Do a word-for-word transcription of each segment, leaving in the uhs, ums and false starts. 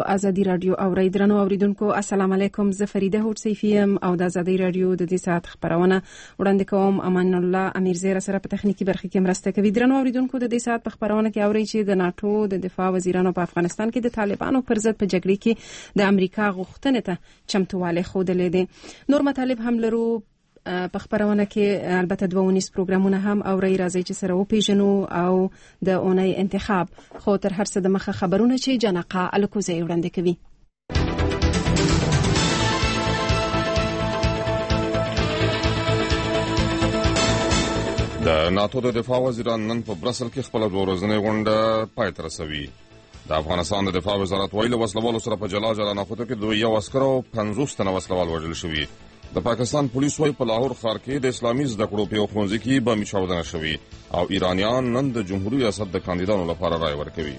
ازادي رادیو اوري درنو اوریدونکو السلام علیکم. زه فریده هوډ سیفیم او د ازادي رادیو د دې ساعت خبرونه وړاندې کوم. امان الله امیرزی سره په تخنیکی برخه کې مرسته کوي. درنو اوریدونکو د دې ساعت په خبرونه کې اوري چې د ناتو د دفاع وزیرانو په افغانستان کې د طالبانو پر ضد په جګړه کې د امریکا غوښتنې ته چمتووالی ښودلې دي. نور مطالب هم لرو په خبرونه کې، البته دوه ونیس پروګرامونه هم اوري. راځي چې سره وپیژنو او د اونۍ انتخاب. خو تر هر څه د مخه خبرونه چې جنقه الکوزي وړاندې کوي. د ناتو د دفاع وزیران نن په برسل کې خپل ورځنۍ غونډه پای ته رسوي. د افغانستان د دفاع وزارت ویلي وسلوالو سره په جلا جلا نښتو کې دوه یو عسکر او پنځوس تنه وسلوال وژل شوي. د پاکستان پولیس وايي په لاهور ښار کې د اسلامي زده کړو په ښوونځي کې بم چاودنه شوې او ایرانیان نن د جمهوریت ریاست د کاندیدانو لپاره رای ورکوي.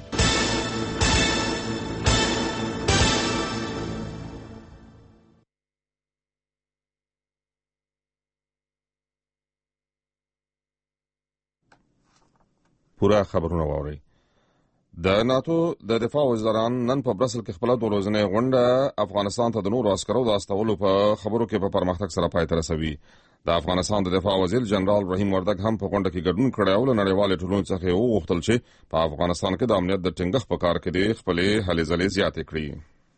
پورا خبرونه واوري. د ناتو د دفاع وزیران نن په برسل کې خپل د ورځنۍ غونډه افغانستان ته د نورو عسکرو د استولو په خبرو کې په پرمختګ سره پای ته رسوي. د افغانستان د دفاع وزیر جنرال ابراهیم وردګ هم په غونډه کې ګډون کړی او له نړیوالې ټولنې څخه یې وغوښتل چې په افغانستان کې د امنیت د ټینګښت په کار کې د خپلې هلې ځلې زیاتې کړي.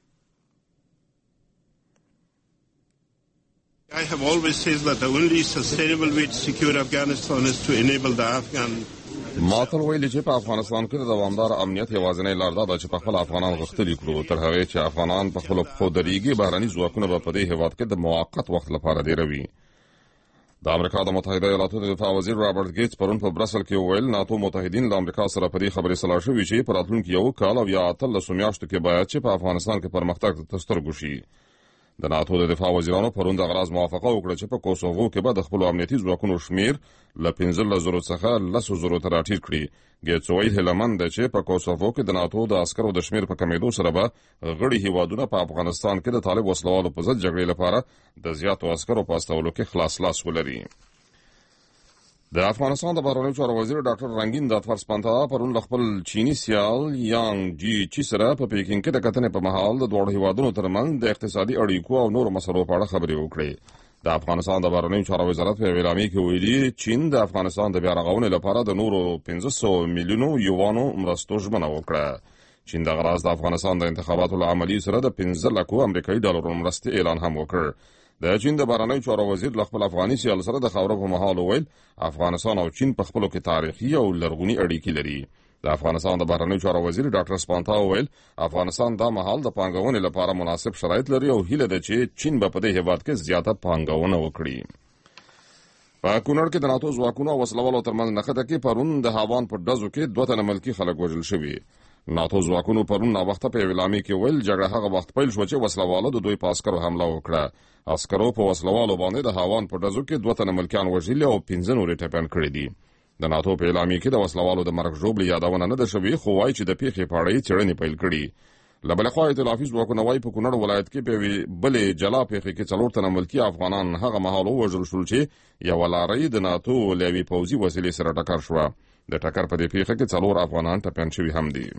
I have always said that the only sustainable way to secure Afghanistan is to enable the Afghan ماتل ویلي چې په افغانستان کې د دوامدار امنیت یوازینۍ لار ده چې په خپل افغانان غښتلي کړو تر هغه چې افغانان په خپل پښو درېږي. بهرني ځواکونه به په دې هېواد کې د موقت وخت لپاره دیروي. د امریکا د متحده ایالاتو د دفاع وزیر رابرټ ګیټس پرون په برسل کې وویل ناتو متحدین له امریکا سره په دې خبرې سلا شوي چې په راتلونکي یو کال او یا اتلسو میاشتو کې باید چې په افغانستان کې پرمختګ ته سترګو شي. د ناتو د دفاع وزیرانو پرون د غراض موافقه وکړه چې په کوسوو کې به د خپل امنیتي ځواکونو شمیر له پنځلس زرو څخه لس زرو ته راټیټ کړي. ګیټس وایي هیله مند ده چې په کوسوو کې د ناتو د عسکرو د شمیر په کمیدو سره به غړي هیوادونه په افغانستان کې د طالب وسلوالو په ضد جګړې لپاره د زیاتو عسکرو په استولو کې خلاص لاس ولري. د افغانستان د بهرنیو چارو وزیر ډاکټر رنگین داتور سپانتا پرون له خپل چینی سیال یانګ جی چی سره په پیکینګ کې د کتنې په مهال د دوه هیوادونو ترمنځ د اقتصادي اړیکو او نورو مسلو په اړه خبرې وکړې. د افغانستان د بهرنیو چارو وزارت په اعلامیه کې ویلي چین د افغانستان د بیا رغونې لپاره د نورو پنځه سوه میلیونو یوانو مرستو ژمنه وکړه. چین د غراض د افغانستان د انتخاباتو له عملي سره د پنځه لکو امریکایي ډالرو مرستې اعلان هم وکړ. د چین د بهرنیو چارو وزیر له خپل افغاني سیال سره د خبرو په مهال وویل افغانستان او چین په خپلو کې تاریخي او لرغوني اړیکې لري. د افغانستان د بهرنیو چارو وزیر ډاکټر سپانتا وویل افغانستان دا مهال د پانګونې لپاره مناسب شرایط لري او هیله ده چې چین به په دې هېواد کې زیاته پانګونه وکړي. په کونړ کې د ناتو ځواکونو او وسلوالو ترمنځ نښته کې پرون د هاوان په ډزو کې دوه تنه ملکي خلک وژل شوي. ناتو ځواکونو پرون ناوخته په اعلامیه کې ویل جګړه هغه وخت پیل شوه چې وسلوالو د دوی په عسکرو حمله وکړه. عسکرو په وسلوالو باندې د هاوان په ډزو کې دوه تنه ملکیان وژلي او پنځه نور یې ټپیان کړي دي. د ناتو په اعلامیه کې د وسلوالو د مرګ ژوبلې یادونه نه ده شوې خو وایي چې د پیښې په اړه یې څېړنې پیل کړي. له بلې خوا ائتلافي ځواکونه وایي په کونړ ولایت کې په یوې بلې جلا پیښې کې څلور تنه ملکي افغانان هغه مهال ووژل شول چې یوه لارۍ د ناتو له یوې پوځي وسیلې سره ټکر شوه. د ټکر په دې پیښه کې څلور افغانان ټپیان شوي هم دي.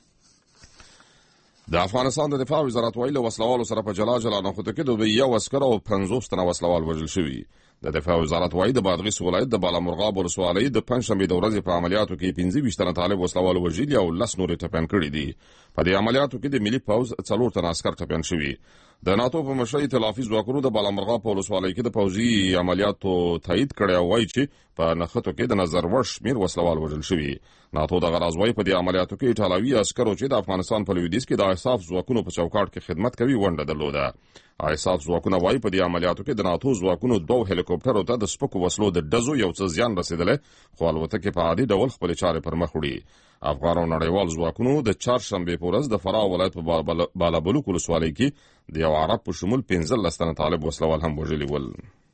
د افغانستان د دفاع وزارت ویلي وسلوالو سره په جلا جلا نښتو کې د یو عسکر او پنځوس تنه وسلوال وژل شوي. د دفاع وزارت وایي د بادغیس ولایت د بالامرغاب ولسوالۍ د پنجشنبې د ورځې په عملیاتو کې پنځه ویشت تنه طالب وسلوال وژلي او لس نور ټپیان کړي دي. په دې عملیاتو کې د ملي پوځ څلور تنه عسکر ټپیان شوي. د ناتو په مشرۍ ائتلافي ځواکونو د بالامرغاب په ولسوالۍ کې د پوځي عملیاتو تایید کړی او وایي چې په نښتو کې د نظر وړ شمېر وسلوال وژل شوي. ناتو د غراض وایي په دې عملیاتو کې ایټالوي عسکرو چې د افغانستان په لویدیځ کې د ایساف ځواکونو په چوکاټ کې خدمت کوي ونډه درلوده. ایساف ځواکونه وایي په دې عملیاتو کې د ناتو ځواکونو دوه هلیکوپټرو ته د سپکو وسلو د ډزو یو څه زیان رسېدلی خو الوتکې په عادي ډول خپلې چارې پر مخ وړي. افغان او نړیوال ځواکونو د چهارشنبې په ورځ د فراه ولایت په بالابلوک ولسوالۍ کې د یو عرب په شمول پنځلس تنه طالب وسلوال هم وژلي ول.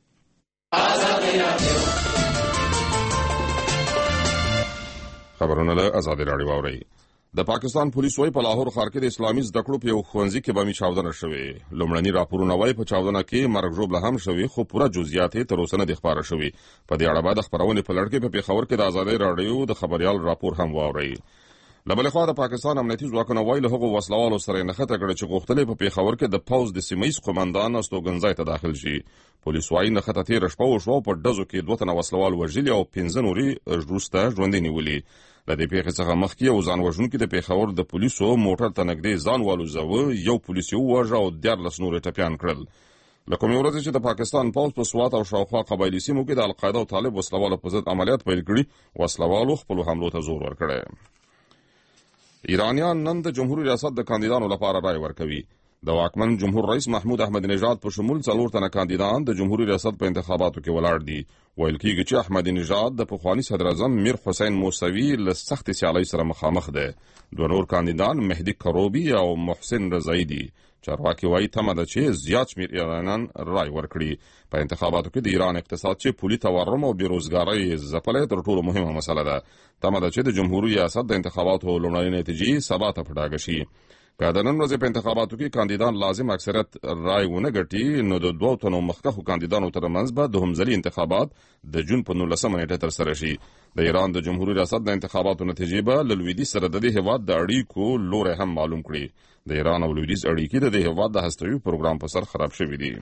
خبرونه له ازادي راډیو اورئ. د پاکستان پولیس وايي په لاهور ښار کې د اسلامي زده کړو په یو ښوونځي کې بمي چاودنه شوې. لومړني راپورونه وايي په چاودنه کې مرګ ژوبله هم شوې خو پوره جزئیات یې تر اوسه نه دي خپاره شوي. په دې اړه به د خپرونې په لړ کې په پېښور کې د ازادي راډیو د خبريال راپور هم واورئ. له بلې خوا د پاکستان امنیتي ځواکونه وایي له هغو وسلوالو سره یې نښته کړې چې غوښتل په پیښور کې د پوځ د سیمه ییز قومندان استوګنځای ته داخل شي. پولیس وایي نښته تېره شپه وشوه او په ډزو کې دوه تنه وسلوال وژلي او پنځه نورې وروسته ژوندي نیولي. له دې پیښې څخه مخکې یو ځان وژونکي د پیښور د پولیسو موټر ته نږدې ځان والوځاوه، یو پولیس یې وواژه او دیارلس نور یې ټپیان کړل. له کومې ورځې چې د پاکستان پوځ په سوات او شاوخوا قبایلي سیمو کې د القاعده او طالب وسلوالو په ضد عملیات پیل کړي، وسلوالو خپلو حملو ته زور ورکړی. ایرانیان نن د جمهوریت ریاست د کاندیدانو لپاره رای ورکوي. د واکمن جمهور رئیس محمود احمدی نژاد په شمول څلور تنه کاندیدان د جمهوریت ریاست په انتخاباتو کې ولاړ دي. ویل کېږي چې احمدی نژاد د پخواني صدر اعظم میر حسین موسوي له سختې سیالۍ سره مخامخ دی. دوه نور کاندیدان مهدي کروبي او محسن رضایی دي. چارواکي وایي تمه ده چې زیات شمېر ایرانیان رای ورکړي. په انتخاباتو کې د ایران اقتصاد چې پولي تورم او بیروزګارۍ ځپلی تر ټولو مهمه مسله ده. تمه ده چې د جمهوریت ریاست د انتخاباتو لومړنۍ نتیجې سبا ته په ډاګه شي. که د نن ورځې په انتخاباتو کې کاندیدان لازم اکثریت رای ونه ګټي، نو د دوو تنو مخکښو کاندیدانو ترمنځ به دوهمځلي انتخابات د جون په نولسمه نیټه ترسره شي. د ایران د جمهوریت ریاست د انتخاباتو نتیجې به له لویدیځ سره د دې هېواد د اړیکو لوری هم معلوم کړي. د ایران او لویدیځ اړیکې د دې هېواد د هستوي پروګرام په سر خراب شوي دي.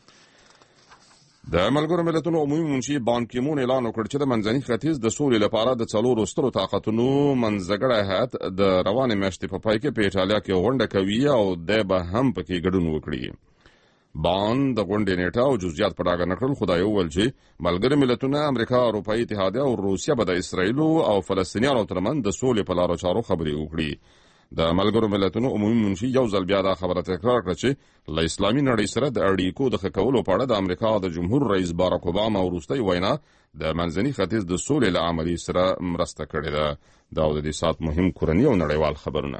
د ملګرو ملتونو عمومي منشي بان کی مون اعلان وکړ چې د منځني ختیځ د سولې لپاره د څلورو سترو طاقتونو منځګړی هیات د روانې میاشتې په پای کې په ایټالیا کې غونډه کوي او دی به هم پکې ګډون وکړي. بان د غونډې نیټه او جزئیات په ډاګه نه کړل، خو دا یې وویل چې ملګري ملتونه، امریکا، اروپایي اتحادیه او روسیه به د اسرایلو او فلسطینیانو ترمنځ د سولې په لارو چارو خبرې وکړي. د ملګرو ملتونو عمومي منشي یو ځل بیا دا خبره تکرار کړه چې له اسلامي نړۍ سره د اړیکو د ښه کولو په اړه د امریکا د جمهور رئیس باراک اوباما وروستۍ وینا د منځني ختیځ د سولې له عملي سره مرسته کړې ده. دا د دې ساعت مهم کورني او نړیوال خبرونه.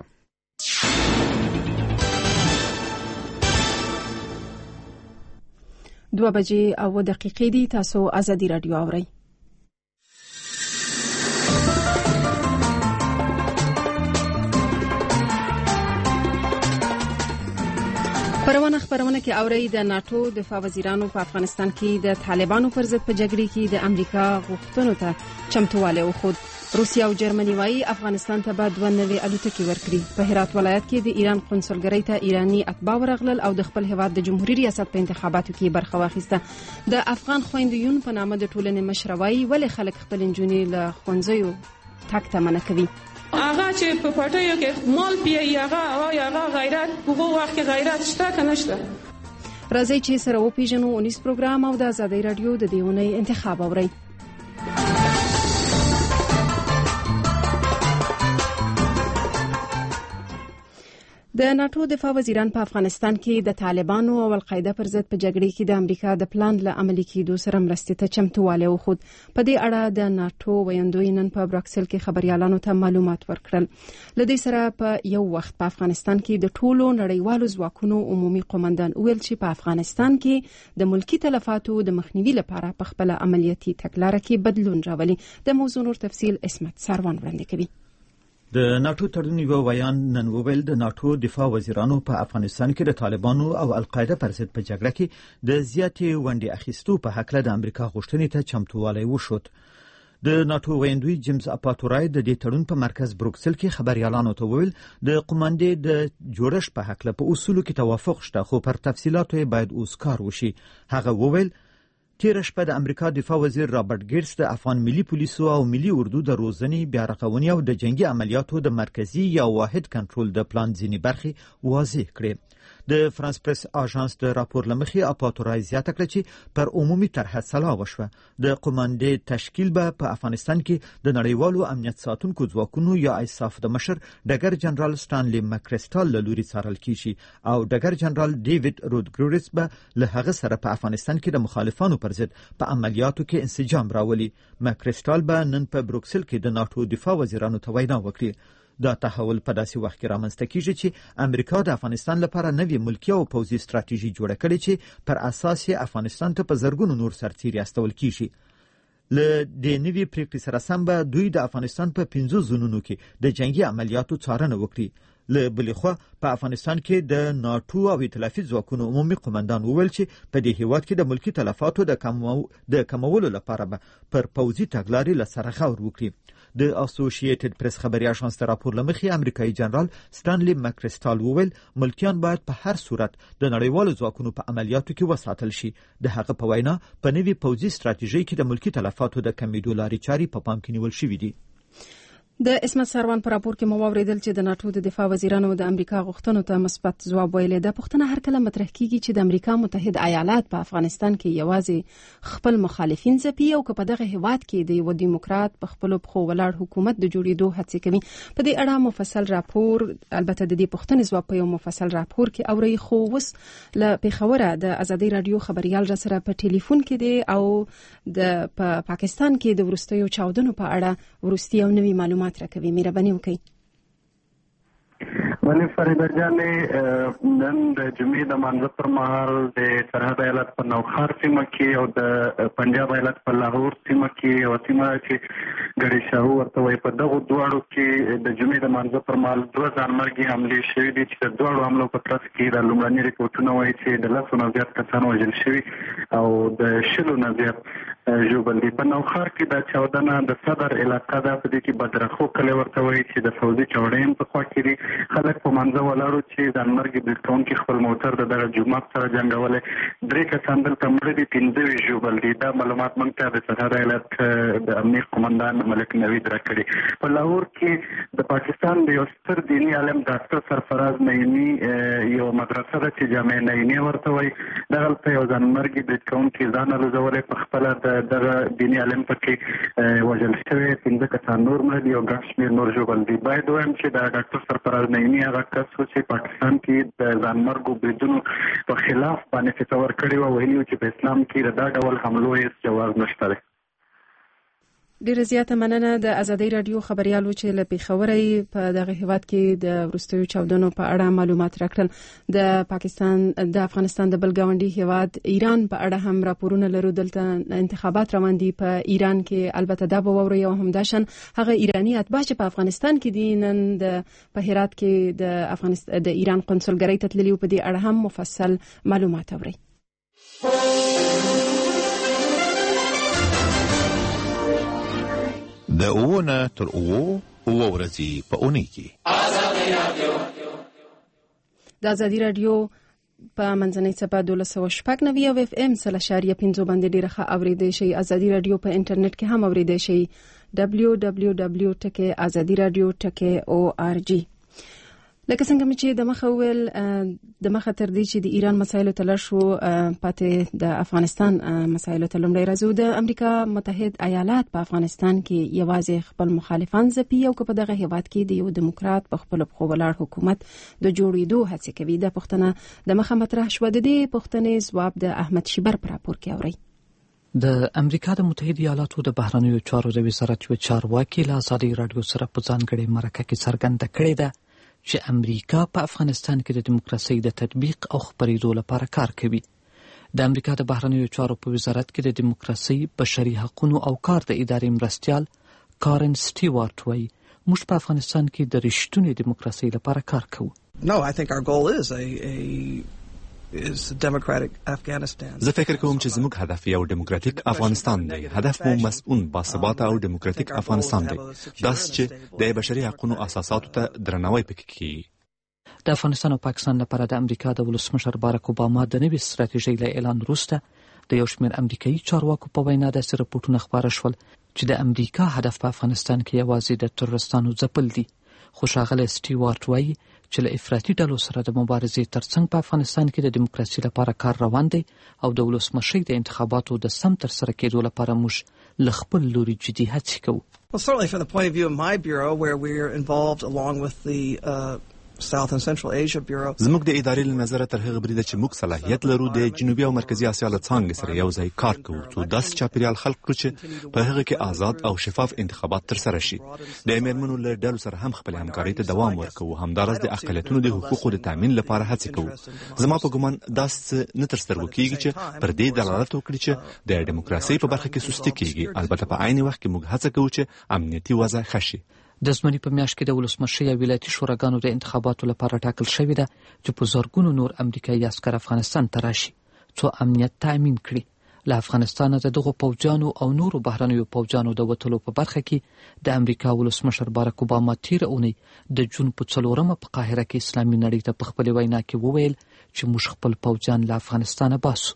دوه بجې او دقیقې دي. تاسو ازادي رادیو اورئ. پرونه خبرونه کې اوري د ناتو دفاع وزیرانو په افغانستان کې د طالبانو پر ضد په جګړه کې د امریکا غوښتنو ته چمتووالی وښود. روسیه او جرمني وايي افغانستان ته به دوه نوې الوتکې ورکړي. په هرات ولایت کې د ایران قونسلګرۍ ته ایرانی اتباع ورغلل او د خپل هیواد د جمهوریت ریاست په انتخاباتو کې برخه واخیسته. د افغان خویندو په نامه د ټولنې مشر وايي ولې خلک خپل نجونې له ښوونځیو تګ ته منع کوي. هغه چې په پټیو کې مال پیي هغه او هغه غیرت هغه وخت کې غیرت شته کنه شته. راځي چې سره وپیژنو اونیس پروګرام او د آزادۍ رادیو د دیونی انتخاب اوري. د ناتو دفاع وزیران په افغانستان کې د طالبانو او القاعده پر ضد په جګړه کې د امریکا د پلان له عملي کېدو سره مرستې ته چمتووالی وښود. په دې اړه د ناتو ویاندوی نن په براکسل کې خبريالانو ته معلومات ورکړل. له دې سره په یو وخت په افغانستان کې د ټولو نړیوالو ځواکونو عمومي قومندان ویل چې په افغانستان کې د ملکی تلفاتو د مخنیوي لپاره په خپل عملیاتي تګلارې کې بدلون راولي. د موضوع نور تفصیل اسمت سروان وړاندې کوي. د ناتو تړون یو بیان نن وویل د ناتو دفاع وزیرانو په افغانستان کې د طالبانو او القاعده پر ضد په جګړه کې د زیاتې ونډې اخیستو په هکله د امریکا غوښتنې ته چمتووالی وښود. د ناتو ویاندوی جیمز اپاتورای د دې تړون په مرکز بروکسل کې خبريالانو ته وویل د قوماندې د جوړښت په هکله په اصولو کې توافق شته، خو پر تفصیلاتو باید اوس کار وشي. هغه وویل تیر شپه د امریکا دفاع وزیر رابرټ ګیټس د افغان ملي پولیسو او ملي اردو د روزنې، بیا رغونې او د جنگي عملیاتو د مرکزی یا واحد کنټرول د پلان ځینې برخې واضح کړې. د فرانس پریس آژانس د راپور لمخې اپاتورای زیاته کړه چې پر عمومي طرح سلا وشوه. د قوماندې تشکیل به په افغانستان کې د نړیوالو امنیت ساتونکو ځواکونو یا ایساف د مشر ډګر جنرال ستانلی مکریسټال له لوري څارل کیږي او ډګر جنرال ډیوډ رودګریس به له هغه سره په افغانستان کې د مخالفانو پر ضد په عملیاتو کې انسجام راولي. مکریسټال به نن په بروکسل کې د ناتو دفاع وزیرانو ته وینا وکړي. دا تحول په داسې وخت کې رامنځته کیږي چې امریکا د افغانستان لپاره نوې ملکي او پوځي ستراتیژي جوړه کړې چې پر اساس یې افغانستان ته په زرګونو نور سرتیري استول کیږي. له دې نوې پریکړې سره سم به دوی د افغانستان په پنځو زونونو کې د جنگي عملیاتو څارنه وکړي. له بلې خوا په افغانستان کې د ناتو او ائتلافي ځواکونو عمومي قومندان وویل چې په دې هیواد کې د ملکی تلفاتو د کمولو لپاره به پر پوځي تګلارې له سره غور وکړي. د اسوسییټډ پریس خبري اژانس ته راپور لمخې امریکایي جنرال ستانلي ماکریسټال وویل ملکیان باید په هر صورت د نړیوالو ځواکونو په عملیاتو کې وساتل شي. د هغه په وینا په نوي پوځي ستراتیژي کې د ملکی تلفاتو د کمیدو لارې چارې په پام کې نیول شوې دي. د اسمت سروان پر راپور کې مو واوریدل چې د ناتو د دفاع وزیرانو د امریکا غوښتنو ته مثبت ځواب ویلي. د پښتنه هر کله مطرح کیږي چې د امریکا متحد ایالات په افغانستان کې یوازې خپل مخالفین ځپي او که په دغه هیواد کې د یو دیموکرات په خپل پخو ولاړ حکومت د جوړېدو هڅه کوي. په دې اړه مفصل راپور البته د دې پښتنې ځواب په یو مفصل راپور کې اوري، خو وس له پیښوره د ازادي رادیو خبريال را سره په ټلیفون کې دی او د پا پاکستان کې د ورستیو چاودنو په اړه ورستي او نوي معلومات راکوي. مهرباني وکړئ. ولې فریده جانې نن د جمعې د مانځه پر مهال د سرحد ایالت په نوخار سیمه کې او د پنجاب ایالت په لاهور سیمه کې یو سیمه چې ګړې شاهو ورته وایي، په دغو دواړو کې د جمعې د مانځه پر مهال دوه ځانمرګي حملې شوي دي چې د دواړو حملو په ترڅ کې د لومړني ریپورټونه وایي چې د لسو نه زیات کسان وژل شوي او د شلو نه زیات ژوبل دي. په نوخار کې دا چاودنه د صدر علاقه ده، په دې کې بدرخو کلی ورته وایي چې د فوزي چوډۍ په خوا کې دي. خلک په منځه ولاړو چې ځانمرګي برید کوونکي خپل موټر د دغه جومات سره جنګولی. درې کسان دلته مړه دي، پنځه ژوبل دي. دا معلومات موږ ته د سرحد ایالت د امنیه قومندان ملک نوید راکړي. په لاهور کې د پاکستان د یو ستر دیني عالم ډاکټر سرفراز نعیمي یو مدرسه ده چې جامع نعیمي ورته وایي، دغلته یو ځانمرګي برید کوونکي ځان الوزولی، په خپله د دغه دیني عالم پکې وژل شوی، پنځه کسان نور مړه دي او ګڼ شمېر نور ژوبل دي. باید ووایم چې د ډاکټر سرفراز نعیمي هغه کس و چې پاکستان کې د ځانمرګو بریدونو په خلاف باندې فتوا ورکړې وه، ویلي و چې په اسلام کې د دا ډول حملو هېڅ جواز نشته دی. ډیره زیاته مننه د ازادي رادیو خبريالو چې له پیښورې په دغه هیواد کې د ورستیو چاودنو په اړه معلومات راکړل. د پاکستان د افغانستان د بل ګاونډي هیواد ایران په اړه هم راپورونه لرو. دلته انتخابات روان دي په ایران کې، البته دا به ووري او همداشن هغه ایرانی اتباع چې په افغانستان کې دي نن د په هرات کې د افغانستان د ایران قونسلګرۍ ته تللي، په دې اړه هم مفصل معلومات اوري. د اوونه تر اوو اوو ورځې په اونۍ کې د ازادي رادیو په منځنۍ څپه دولس سوه شپږ نوي او اف ام سل اشاریه پنځه باندې ډیره ښه اوریدای شئ. ازادي رادیو په انټرنیټ کې هم اوریدای شئ. دبلیو دبلیو دبلیو ټکی ازادي رادیو ټکی او ار جی. لکه څنګه چې د مخه ویل د مخه تر دې چې د ایران مسایلو ته لړ شو، پاتې د افغانستان مسایلو ته لومړی راځو. د امریکا متحد ایالات په افغانستان کې یوازې خپل مخالفان ځپي او که په دغه هیواد کې د یو دیموکرات په خپل پښو ولاړ حکومت د جوړېدو هڅه کوي. د پښتنه د مخه مطرح شوه. د دې پښتنې ځواب د احمد شیبر پر راپور کې اوري. د امریکا د متحد ایالاتو د بهرنیو چارو د وزارت یو چارواکي له ازادي رادیو سره په ځانګړې مرکه کې څرګنده کړې ده چې امریکا په افغانستان کې د دیموکراسۍ د تطبیق او خپرېدو لپاره کار کوي. د امریکا د بهرنیو چارو په وزارت کې د دیموکراسۍ، بشري حقوقو او کار د ادارې مرستیال کارن سټیوارټ وایي موږ په افغانستان کې د رښتونې دیموکراسۍ لپاره کار کوو. No, I think our goal is a, a is democratic Afghanistan. زه فکر کوم چې زموږ هدف یو دیموکراتیک افغانستان دی. هدف مو مسؤل، باثباته او دیموکراتیک افغانستان دی، داسې چې د بشري حقوقو اساساتو ته درناوی پکې کیږي. د افغانستان او پاکستان لپاره د امریکا د ولسمشر باراک اوباما د نوې ستراتیژۍ له اعلان وروسته د یو شمېر امریکایي چارواکو په وینا داسې رپورټونه خپاره شول چې د امریکا هدف په افغانستان کې یوازې د تروریستانو ځپل دي. خو ښاغلی سټیوارټ وایي چې له افراطي ډلو سره د مبارزې ترڅنګ په افغانستان کې د دیموکراسۍ لپاره کار روان دی او د ولسمشۍ د انتخاباتو د سم ترسره کېدو لپاره موږ له خپل لوري جدي هڅې کوو. Well, certainly from the point of view of my bureau, where we're involved along with the uh, South and Central Asia Bureau. زموږ د ادارې له نظره تر هغه بریده چې موږ صلاحیت لرو د جنوبي او مرکزی اسیا له څانګې سره یو ځای کار کوو څو داسې چاپیریال خلق کړو چې په هغه کې آزاد او شفاف انتخابات ترسره شي. د میرمنو له ډلو سره هم خپل همکارۍ ته دوام ورکوو. همداراز د اقلیتونو د حقوقو د تامین لپاره هڅې کوو. زما په ګومان داسې نه تر سترګو کېږي چې پر دې دلالت وکړي چې د دیموکراسۍ په برخه کې سستي کېږي. البته په عین وخت کې موږ هڅه کوو چې امنیتي وضع ښه شي. د زمري په میاشت کې د ولسمشۍ او ولایتي شوراګانو د انتخاباتو لپاره ټاکل شوې ده چې په زرګونو نور امریکایي عسکر افغانستان ته راشي څو امنیت تامین کړي. له افغانستان د دغو پوځیانو او نورو بهرنیو پوځیانو د وتلو په برخه کې د امریکا ولسمشر باراک اوباما تیر اونۍ د جون په څلورمه په قاهره کې اسلامي نړۍ ته په خپل وینا کې وویل چې موږ خپل پوځیان له افغانستانه باسو.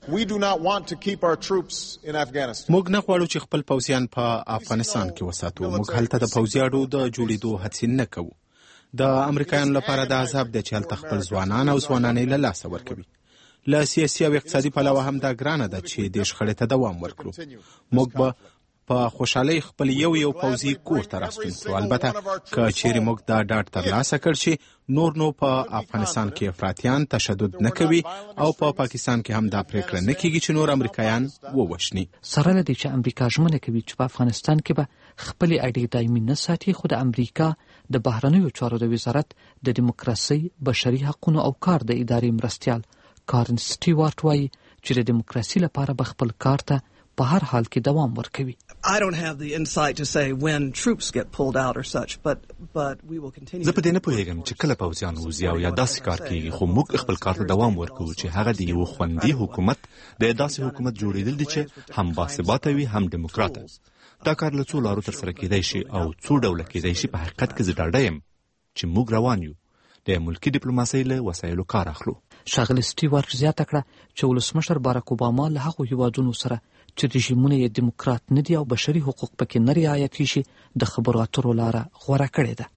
موږ نه غواړو چې خپل پوځیان په افغانستان کې وساتو. موږ هلته د پوځیانو د جوړېدو هڅې نه کوو. د امریکایانو لپاره د عذاب دی چې هلته خپل ځوانان او ځوانانې له لاسه ورکوي. له سیاسي او اقتصادي پلوه هم دا ګرانه ده چې د شخړې ته دوام ورکړو. موږ به په خوشحالۍ خپل یو یو پوځي کور ته راستون کړو. البته که چیرې موږ دا ډاډ ترلاسه کړ چې نور نو په افغانستان کې افراطیان تشدد نه کوي او په پاکستان کې هم دا پریکړه نه کیږي چې نور امریکایان ووښني. سره له دې چې امریکا ژمنه کوي چې په افغانستان کې به خپل اړیکې دایمي نه ساتي، خو د امریکا د بهرنیو چارو د وزارت د دیموکراسي، بشري حقوقو او کار د ادارې مرستیال کارن سټیوارټ وایي چې د دیموکراسي لپاره به خپل کار ته په هر حال کې دوام ورکوي. I don't have the insight to say when troops get pulled out or such, but but we will continue. زه په دې نه پوهیږم چې کله پوځیان وځي او یا داسې کار کیږي، خو موږ خپل کار ته دوام ورکوو چې هغه د یو خوندي حکومت د داسې حکومت جوړېدل دي چې هم باثباته وي هم دیموکراته. دا کار له څو لارو تر سره کېدای شي او څو ډوله کېدای شي. په حقیقت کې زه ډاډه یم چې موږ روان یو د ملکي ډیپلوماسۍ له وسایلو کار اخلو. ښاغلي سټیوارټ زیاته کړه چې ولسمشر باراک اوباما له هغو هیوادونو سره چې رژیمونه یې دیموکرات نه دي او بشري حقوق پکې نه رعایت کیږي د خبرو اترو لاره غوره کړې ده.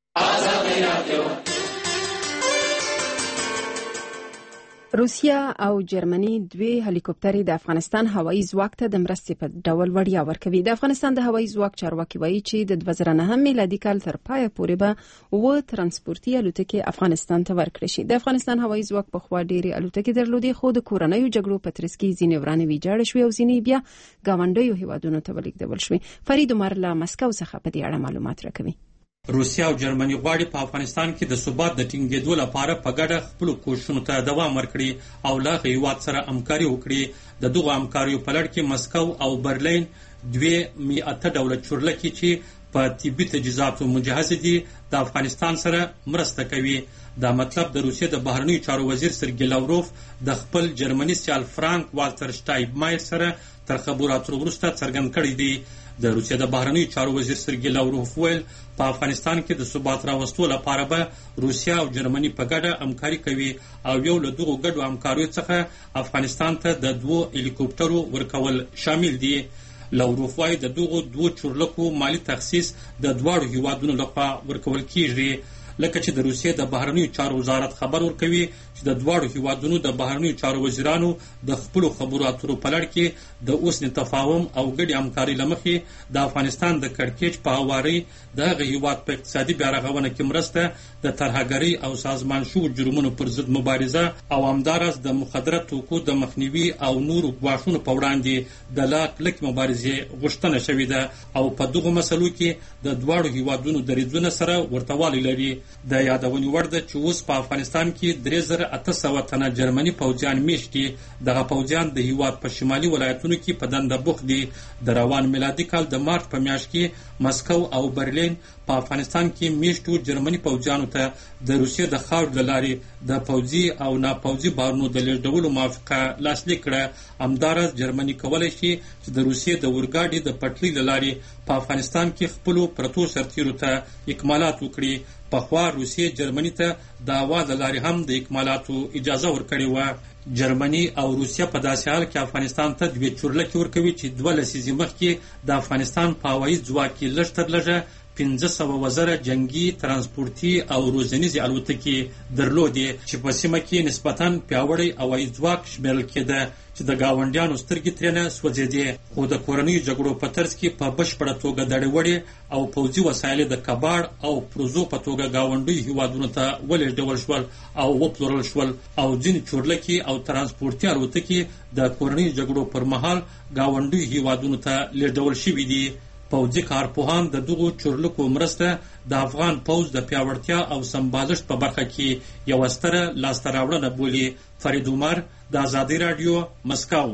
روسیا او جرمني دوی هلیکوپټرې د افغانستان هوایي ځواک ته د مرستې په ډول وړیا ورکوي. د افغانستان د هوایي ځواک چارواکي وایي چې د دوه زره نهم میلادي کال تر پایه پورې به اووه ترانسپورتي الوتکې افغانستان ته ورکړل شي. د افغانستان هوایي ځواک په خوا ډېرې الوتکې درلودې، خو د کورنیو جګړو په ترڅ کې ځینې ورانې ویجاړې شوې او ځینې بیا ګاونډیو هیوادونو ته ولېږدول شوې. فرید عمر له مسکو څخه په دې اړه معلومات راکوي. روسیا او جرمني غواړي په افغانستان کې د ثبات د ټینګېدو لپاره په ګډه خپل کوښښونو ته دوام ورکړي او له هیواد سره همکاري وکړي. د دغو همکاریو په لړ کې مسکو او برلین دوه می اته ډوله چورلکې چې په طبي تجهیزاتو مجهز دي د افغانستان سره مرسته کوي. دا مطلب د روسیې د بهرنیو چارو وزیر سرګی لاوروف د خپل جرمني سیال فرانک والتر شټایبمایر سره تر خبرو اترو وروسته څرګند کړی دی. د روسیې د بهرنیو چارو وزیر سرګی لاوروف ویل په افغانستان کې د ثبات راوستلو لپاره به روسیا او جرمني په ګډه همکاري کوي او یو له دغو ګډو همکاریو څخه افغانستان ته د دوو هلیکوپټرو ورکول شامل دي. لاوروف وایي د دغو دوو چورلکو مالی تخصیص د دواړو هیوادونو لخوا ورکول کیږي. لکه چې د روسیې د بهرنیو چارو وزارت خبر ورکوي چې د دواړو هیوادونو د بهرنیو چارو وزیرانو د خپلو خبرو اترو په لړ کې د اوسني تفاهم او ګډې همکارۍ له مخې د افغانستان د کړکېچ په هوارۍ د هغه هیواد په اقتصادي بیارغونه کې مرسته، د ترهګرۍ او سازمان شوو جرمونو پر ضد مبارزه او همداراز د مخدره توکو د مخنیوي او نورو ګواښونو په وړاندې د لا کلکې مبارزې غوښتنه شوې ده او په دغو مسلو کې د دواړو هیوادونو دریځونه سره ورتوالی لري. د یادونې وړ ده چې اوس په افغانستان کې درې زره اته سوه تنه جرمني پوځیان میشت دي. دغه پوځیان د هیواد په شمالي ولایتونو کې په دنده بوخت دي. د روان میلادي کال د مارچ په میاشت کې مسکو او برلین په افغانستان کې میشتو جرمني پوځیانو ته د روسیې د خاورې له لارې د پوځي او ناپوځي بارونو د لیږدولو موافقه لاسلیک کړه. همداراز جرمني کولی شي چې د روسیې د اورګاډي د پټلۍ له لارې په افغانستان کې خپلو پرتو سرتیرو ته اکمالات وکړي. پخوا روسیې جرمني ته د هوا له لارې هم د اکمالاتو اجازه ورکړې وه. جرمني او روسیه په داسې حال کې افغانستان ته دوې چورلکې ورکوي چې دوه لسیزې مخکې د افغانستان په هوایي ځواک کې لږ تر لږه پنځه سوه وزره جنګي، ترانسپورتي او روزنیزې الوتکې درلودې چې په سیمه کې نسبتاً پیاوړی هوایي ځواک شمیرل کېده چې د ګاونډیانو سترګې ترېنه سوځېدې. خو د کورنیو جګړو په ترڅ کې په بشپړه توګه دړې وړې او پوځي وسایل د کباړ او پروزو په توګه ګاونډیو هیوادونو ته ولېږدول شول او وپلورل شول او ځینې چورلکې او ترانسپورتي الوتکې د کورنیو جګړو پر مهال ګاونډیو هیوادونو ته لېږدول شوي دي. پوځي کارپوهان د دغو چورلکو مرسته د افغان پوځ د پیاوړتیا او سمبالښت په برخه کې یوه ستره لاسته راوړنه بولي. فرید عمر د ازادي راډیو، مسکو.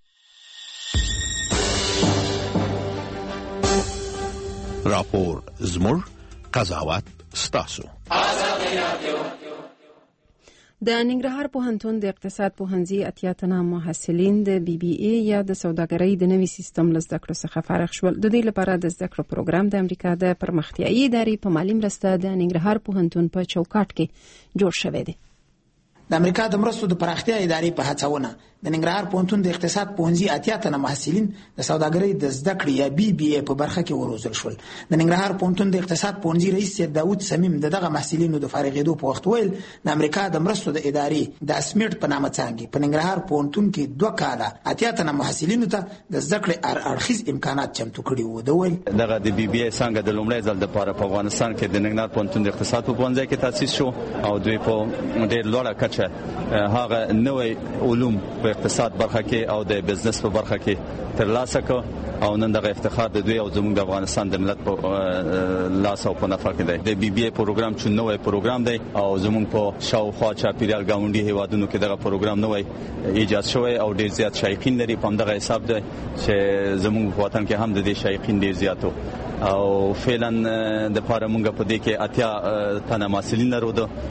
راپور زموږ، قضاوت ستاسو. د ننګرهار پوهنتون د اقتصاد پوهنځي اتیا تنه محصلین د بي بي اي یا د سوداګرۍ د نوي سیستم له زده کړو څخه فارغ شول. د دې لپاره د زده کړو پروګرام د امریکا د پرمختیایي ادارې په مالي مرسته د ننګرهار پوهنتون په چوکاټ کې جوړ شوی دی. د امریکا د مرستو د پراختیا ادارې په هڅونه د ننګرهار پوهنتون د اقتصاد پوهنځي اتیا تنه محصلین د سوداګرۍ د زده کړې یا بي بي اي په برخه کې وروزل شول. د ننګرهار پوهنتون د اقتصاد پوهنځي رئیس سید داوود سمیم دغه محصلینو د فارغېدو په وخت ویل د امریکا د مرستو د ادارې د اسمیټ په نامه څانګې په ننګرهار پوهنتون کې دوه کاله اتیا تنه محصلینو ته د زده کړې اړخیز امکانات چمتو کړي وو. د ویل دغه د بي بي اي څنګه د لومړي ځل لپاره په افغانستان کې د ننګرهار پوهنتون د اقتصاد په پوهنځي کې تاسیس شو او دوی په ډېر لوړه کچه هغه نوې علوم په اقتصاد برخه کې او د بزنس په برخه کې ترلاسه کړ او نن دغه افتخار د دوی او زموږ د افغانستان د ملت په لاس او په نفع کې دی. د بي بي اي پروګرام چې نوې پروګرام دی او زموږ په شاوخوا چاپیریال ګاونډي هیوادونو کې دغه پروګرام نوې ایجاد شوی او ډېر زیات شایقین لري. په همدغه حساب دی چې زموږ په وطن کې هم د دې شایقین ډېر زیات او فعلا د پاره مونږ په دې کې اتیا تنه محصلین لرو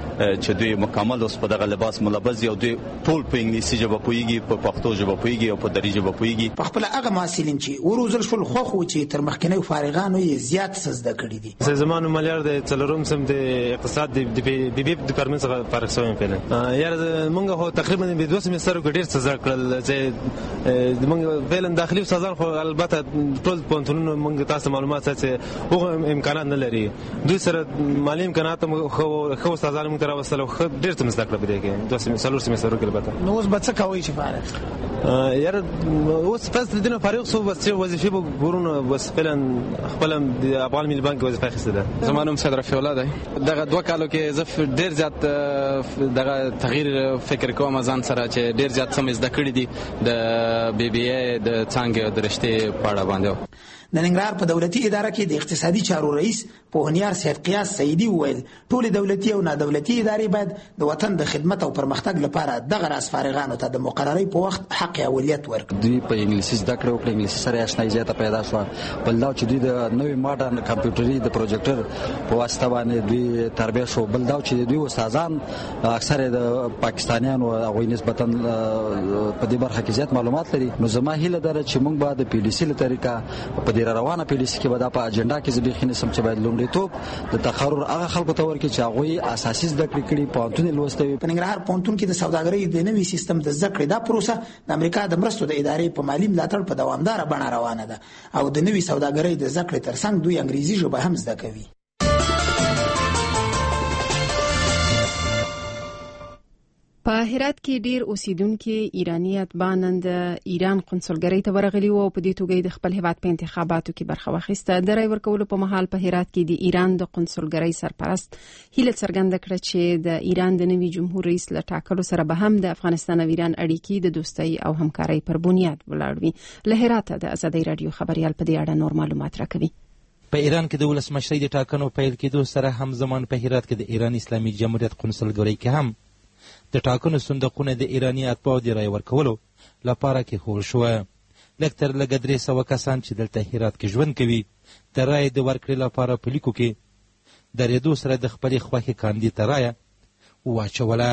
چې دوی مکمل اوس په دغه لباس ملبس او دوی ټول په انګلیسي ژبه پوهیږي په پښتو ژبه پوهیږي او په دري ژبه پوهیږي. په خپل هغه محصلین چې وروزل شول خو خو چې تر مخکنیو فارغانو یې زیات څه زده کړي دي. زمانو مليار د څلورم سم د اقتصاد د بي بي ډیپارټمنټ څخه فارغ شوم پیل یار مونږ هو تقریبا د دوه سمستر ګډیر څه زده کړل چې مونږ فعلا داخلي استادان خو البته ټول پونتونو مونږ تاسو معلومات چې هغه امکانات نه لري. دوی سره مالی امکانات خو خو استادان موږ تر وسله خو ډیر څه مسلک لري کې دوه سم څلور سمستر کې البته نو اوس به څه کوي چې فارغ یار اوس فاست دینه فارغ سو بس وظیفه به ګورونه بس فعلا خپل د افغان ملي بانک وظیفه خسته ده. زمانوم صدر رفیع الله دی. دغه دوه کالو کې زه ډیر زیات دغه تغییر فکر کوم ځان سره چې ډیر زیات سم زده کړی دي د بي بي اي د څنګه درشته پاړه باندې. د ننګرهار په دولتي اداره کې د اقتصادي چارو رئیس پوهنیار سید قیاس سیدی ویل ټول دولتي او نادولتي ادارې باید د وطن د خدمت او پرمختګ لپاره دغه راس فارغانو ته د مقرري په وخت حق اولیت ورکړي. دوی په انګلیسي زده کړه وکړه، انګلیسي سره آشنایي زیاته پیدا شو. بل دا چې دوی د نوې ماډرن کمپیوټري د پروجیکټر په واسطه باندې دوی تربیه شو. بل دا چې دوی استادان اکثره د پاکستانیانو او نسبتا په دې برخه کې زیات معلومات لري. نو زما هیله ده چې موږ به د پالیسي له طریقه په روانه پالیسي کې به دا په اجنډا کې زبېخي نسم چې باید لومړیتوب د تقرر هغه خلکو ته ورکړي چې هغوی اساسي زده کړې کړي پوهنتون یې لوستی وي. په ننګرهار پوهنتون کې د سوداګرۍ د نوي سیستم د زده کړې دا پروسه د امریکا د مرستو د ادارې په مالي ملاتړ په دوامداره بڼه روانه ده او د نوي سوداګرۍ د زده کړې ترڅنګ دوی انګریزي ژبه هم زده کوي. په هرات کې ډیر اوسیدونکو ایرانی اتباعان د ایران قونسلګرۍ ته ورغلي وو او په دې توګه د خپل هیواد په انتخاباتو کې برخه واخیسته. د رای ورکولو په مهال په هرات کې د ایران د قونسلګرۍ سرپرست هیله څرګنده کړه چې د ایران د نوي جمهور رئیس له ټاکلو سره به هم د افغانستان او ایران اړیکې د دوستۍ او همکارۍ پر بنیاد ولاړ وي. له هرات د ازادي رادیو خبريال په دې اړه نور معلومات راکوي. په ایران کې د ولسمشرۍ د ټاکنو پیل کېدو سره همزمان په هرات کې د ایران اسلامي جمهوریت قونسلګرۍ کې هم د ټاکنو صندوقونه د ایرانی اتباعو د رای ورکولو لپاره کېښول شوه. لږ تر لږه درې سوه کسان چې دلته هرات کې ژوند کوي د رای د ورکړې لپاره په لیکو کې درېدو سره د خپلې خوښې کاندید ته رایه واچوله.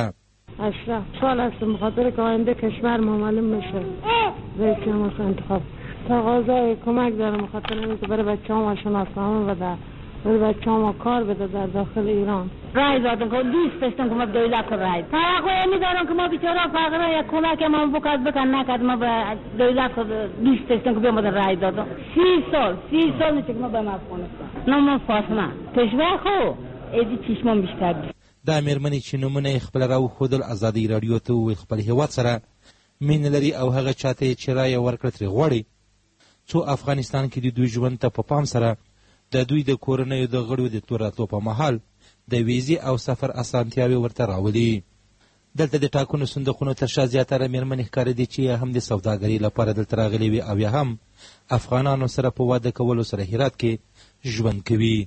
اشرف سوال هستم بخاطر که آینده کشور ما معلوم میشه رئیس جمهور انتخاب تقاضای کمک دارم بخاطر اینکه برای بچه‌ها شناسنامه بده برای بچه‌ها کار بده در داخل ایران. رای دادم که دوست داشتم که ما دولت رو رای توقع می‌دارم که ما بیچاره فقرا یک کمک ما بکرد بکن نکرد ما به دولت دوست داشتم که بیام رای دادم. سی سال سی سال میشه که ما به افغانستان نمون فاطمه کشور خو ایدی چشمام بیشتر د میرمنې چې نومونه خپل راوښودل ازادي رادیو ته وویل خپل هیواد سره مینه لري او هغه چاته چې رایه ورکړه ترې غواړي څو افغانستان کې د دوی ژوند ته په پام سره د دوی د کورنیو د غړو د تلو راتلو په مهال د ویزې او سفر اسانتیاوې ورته راولي. دلته د ټاکنو صندوقونو تر شا زیاتره میرمنې ښکارېدې چې یا هم د سوداګرۍ لپاره دلته راغلي وي او یا هم افغانانو سره په واده کولو سره هرات کې ژوند کوي.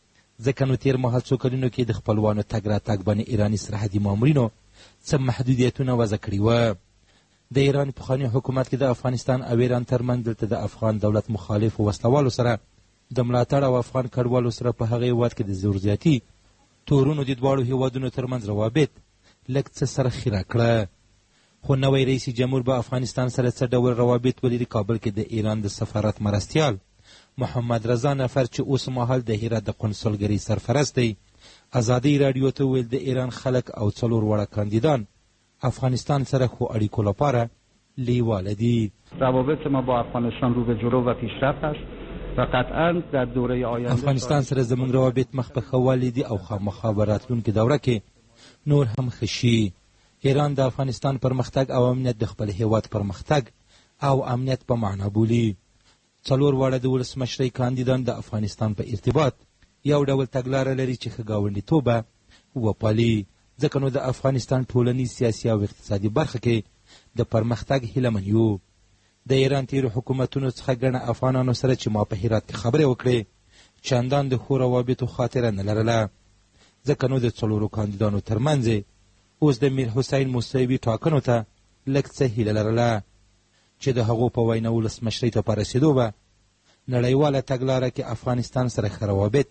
ځکه نو تېر مهال څو کلونو کې د خپلوانو تګ راتګ باندې ایراني سرحدي مامورینو څه محدودیتونه وضع کړي وه. د ایران پخواني حکومت کې د افغانستان او ایران ترمنځ دلته د افغان دولت مخالفو وسلوالو سره د ملاتړ او افغان کډوالو سره په هغه هیواد کې د زور زیاتي تورونو د دواړو هیوادونو ترمنځ روابط لږ څه سره خیره کړه. خو نوی رئیس جمهور به افغانستان سره څه ډول روابط ولري؟ کابل کې د ایران د سفارت مرستیال محمد رضا نفر چې اوس مهال د هرات د قونسلګرۍ سرپرست دی ازادي راډیو ته ویل د ایران خلک او څلور واړه کاندیدان افغانستان سره خو اړیکو لپاره لیواله دي. روابط ما با افغانستان رو به جلو و پیشرفت است و قطعا در دوره آینده افغانستان سره زموږ روابط مخ په ښه والي دي او خامخا به راتلونکې دوره کې نور هم ښه شي. ایران د افغانستان پرمختګ او امنیت د خپل هیواد پرمختګ او امنیت په معنا بولي. څلور واړه د ولسمشرۍ کاندیدان د افغانستان په ارتباط یو ډول تګلاره لري چې ښه ګاونډیتوب به وپالي، ځکه نو د افغانستان ټولنیز سیاسي او اقتصادي برخه کې د پرمختګ هیله من یو. د ایران تیرو حکومتونو څخه ګڼه افغانانو سره چې ما په هرات کې خبرې وکړې چندان د ښو روابطو خاطره نه لرله، ځکه نو د څلورو کاندیدانو ترمنځ اوس د میر حسین موسوي ټاکنو ته لږ څه هیله لرله چې د هغو په وینا ولسمشرۍ ته په رسېدو به نړیواله تګلاره کې افغانستان سره ښه روابط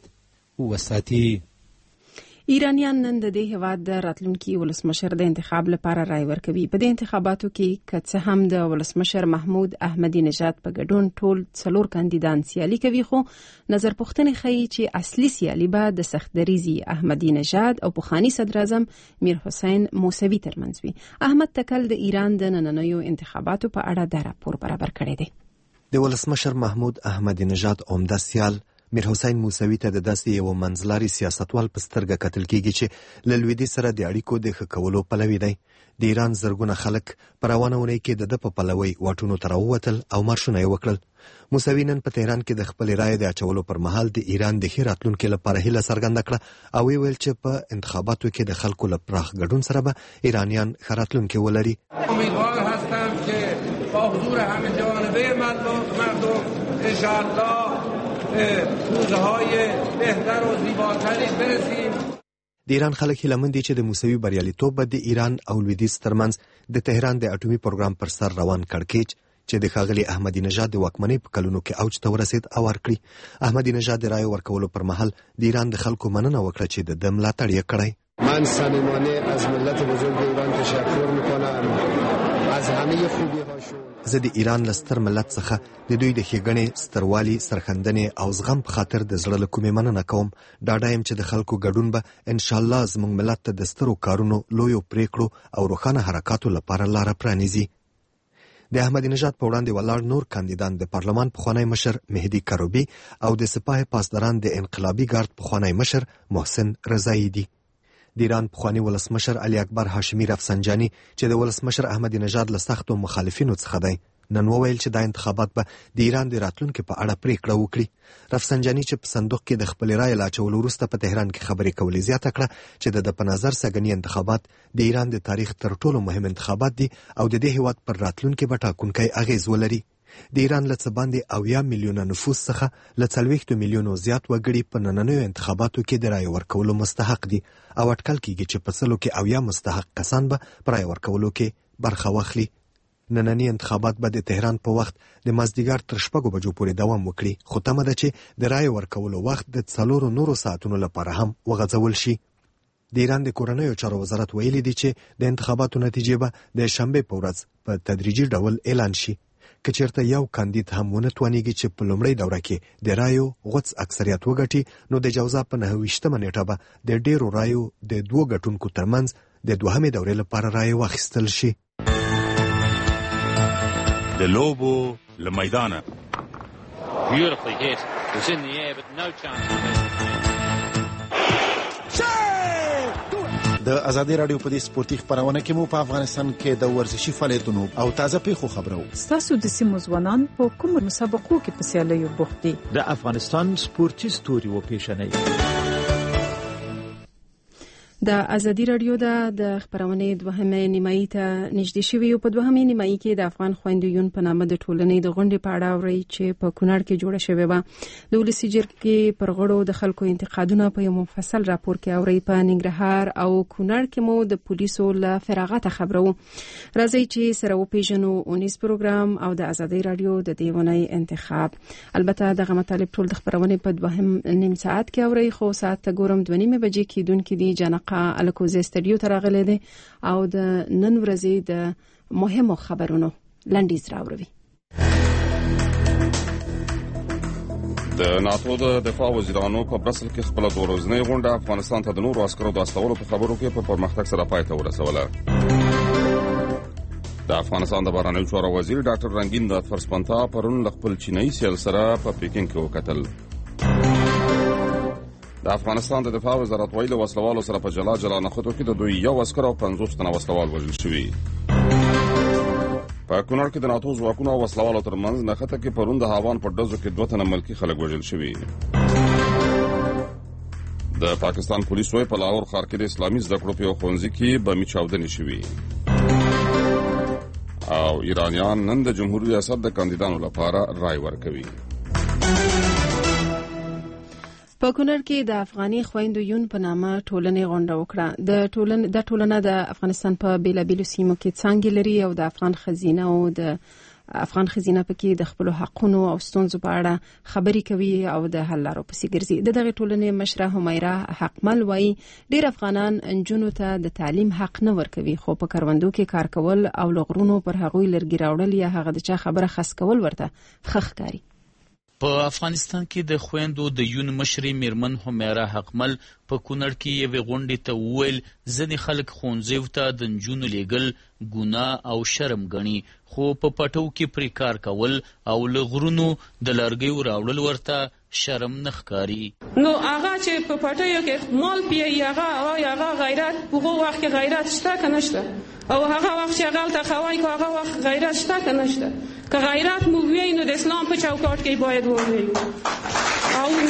وساتي. ایرانیان نن د دې هیواد د راتلونکي ولسمشر د انتخاب لپاره رای ورکوي. په دې انتخاباتو کې که څه هم د ولسمشر محمود احمدی نژاد په ګډون ټول څلور کاندیدان سیالي کوي، خو نظر پوښتنې ښیي چې اصلي سیالي به د سختدریزي احمدی نژاد او پخواني صدراعظم میر حسین موسوي ترمنځ وي. احمد تکل د ایران د نننیو انتخاباتو په اړه دا راپور برابر کړی دی. د ولسمشر محمود احمدی نژاد عمده سیال میر حسین موسوي ته د داسې یو منځلاري سیاستوال په سترګه کتل کېږي چې له لویدیځ سره د اړیکو د ښه کولو پلوي دی. د ایران زرګونه خلک په روانه اونۍ کې د ده په پلوۍ واټونو ته راووتل او مارشونه یې وکړل. موسوي نن په تهران کې د خپلې رایې د اچولو پر مهال د ایران د ښې راتلونکي لپاره هیله څرګنده کړه او ویې ویل چې په انتخاباتو کې د خلکو له پراخ ګډون سره به ایرانیان ښه راتلونکی ولري. امیدوار هستم که با حضور همه جانبه مردم انشاءالله روزهای بهتر و زیباتری برسیم. د ایران خلک هیلهمند دي چې د موسوي بریالیتوب به د ایران او لویدیځ ترمنځ د تهران د اټومي پروګرام پر سر روان کړکېچ چې د ښاغلي احمدی نژاد د واکمنۍ په کلونو کې اوج ته ورسید اوار کړي. احمدی نژاد د رایې ورکولو پر مهال د ایران د خلکو مننه وکړه چې د ده ملاتړ یې کړی. من صمیمانه از ملت بزرگ ایران تشکر میکنم از همه خوبی هاشون. زه د ایران له ستر ملت څخه د دوی د ښېګڼې، ستروالي، سرښندنې او زغم په خاطر د زړه له کومې مننه کوم. ډاډه یم چې د خلکو ګډون به انشاءالله زموږ ملت ته د سترو کارونو، لویو پریکړو او روښانه حرکاتو لپاره لاره پرانیزي. د احمدی نژاد په وړاندې ولاړ نور کاندیدان د پارلمان پخوانی مشر مهدي کروبي او د سپاه پاسداران د انقلابي ګارد پخوانی مشر محسن رضایی دي. د ایران پخوانی ولسمشر علي اکبر هاشمي رفسنجاني چې د ولسمشر احمدی نژاد له سختو مخالفینو څخه دی نن وویل چې دا انتخابات به د ایران د راتلونکي په اړه پریکړه وکړي. رفسنجاني چې په صندوق کې د خپلې رایې له اچولو وروسته په تهران کې خبرې کولې زیاته کړه چې د ده په نظر سږني انتخابات د ایران د تاریخ تر ټولو مهم انتخابات دي او د دې هیواد پر راتلونکي به ټاکونکی اغیز ولري. د ایران له څه باندې اویا میلیونه نفوس څخه له څلوېښتو میلیونو زیات وګړي په نننیو انتخاباتو کې د رایې ورکولو مستحق دي او اټکل کېږي چې په سلو کې اویا مستحق کسان به په رایې ورکولو کې برخه واخلي. نننی انتخابات به د تهران په وخت د مازدیګر تر شپږو بجو پورې دوام وکړي، خو تمه ده چې د رایې ورکولو وخت د څلورو نورو ساعتونو لپاره هم وغځول شي. د ایران د کورنیو چارو وزارت ویلي دی چې د انتخاباتو نتیجې به د شنبې په ورځ په تدریجي ډول اعلان شي. که چېرته یو کاندید هم ونه توانیږي چې په لومړۍ دوره کې د رایو غوڅ اکثریت وګټي، نو د جوزا په نهه ویشتمه نیټه به د ډېرو رایو د دوو ګټونکو ترمنځ د دوهمې دورې لپاره رایې واخیستل شي. د لوبو له میدانه د ازادي رادیو په دې سپورتي خبرونه کې مو په افغانستان کې د ورزشي فعالیتونو او تازه پیښو خبرو. ستاسو د سیمو ځوانان په کومو مسابقو کې په سیالیو بوخت دي؟ د افغانستان سپورتي ستوري و پیژنئ. د ازادي رادیو د خبرونه دوهمه نیمایي ته نږدې شوی او په دوهمه نیمایي کې د افغان خويندویون په نامه د ټولنې د غونډې په اړه اوري چې په کونړ کې جوړه شوې و. د ولسی جرګې پر غړو د خلکو انتقادونه په یو مفصل راپور کې اوري. په ننګرهار او کونړ کې مو د پولیسو له فراغت خبرو. راځي چې سره و پیژنو اونیس پروګرام او د ازادي رادیو د دیونی انتخاب. البته دغه مطالب ټول د خبرونه په دوهم نیم ساعت کې اوري، خو ساعت ته ګورم دوه نیمه بجې کې دونکو دي جنق موافقه الکوزي استډیو ته راغلی دی او د نن ورځې د مهمو خبرونو لنډیز راوړي. د ناتو د دفاع وزیرانو په برسل کې خپل دوه ورځنۍ غونډه افغانستان ته د نورو عسکرو د استولو په خبرو کې په پرمختګ سره پای ته ورسوله. د افغانستان د بهرنیو چارو وزیر ډاکټر رنگین د فرسپنتا پرون خپل چینایي سیل سره په پیکینګ کې وکتل. د افغانستان د دفاع وزارت ویلي وسلوالو سره په جلا جلا نښتو کې د دوی یو عسکر او پنځوس تنه وسلوال وژل شوي. په کونړ کې د ناتو ځواکونو او وسلوالو ترمنځ نښته کې پرون د هاوان په ډزو کې دوه تنه ملکي خلک وژل شوي. د پاکستان پولیسو په لاهور ښار کې د اسلامي زده کړو په یو ښوونځي کې بمي چاودنې شوي او ایرانیان نن د جمهوریت ریاست د کاندیدانو لپاره رای ورکوي. په کونړ کې د افغاني خويندو یون په نامه ټولنې غونډه وکړه. د ټولنې د ټولنه د افغانستان په بیلابیلو سیمو کې څانګې لري او د افغان خزینه او د افغان خزینه پکې د خپل حقونو او ستونزو په اړه خبري کوي او د حل لارو پسې ګرځي. د دغه ټولنې مشره همیرا حقمل وایي ډېر افغانان انجونو ته د تعلیم حق نه ورکوي، خو په کروندو کې کار کول او لغرونو پر هغوی لرګي راوړل یا هغه د چا خبره خس کول ورته ښه ښکاري. په افغانستان کې د خويندو د یون مشري میرمن همیرا حقمل په کونړ کې یوې غونډې ته وویل ځینې خلک ښوونځیو ته د نجونو لیږل ګناه او شرم ګڼي، خو په پټو کې پرې کار کول او له غرونو د لرګیو راوړل ورته شرم نه ښکاري. نو هغه چې په پټیو کې مال پیي هغه او هغه غیرت په هغه وخت کې غیرت شته که نشته او هغه وخت چې هغه ته خوای کو هغه وخت غیرت شته که نشته. که غیرت مو وی نو د اسلام په چوکاټ کې باید ووایو او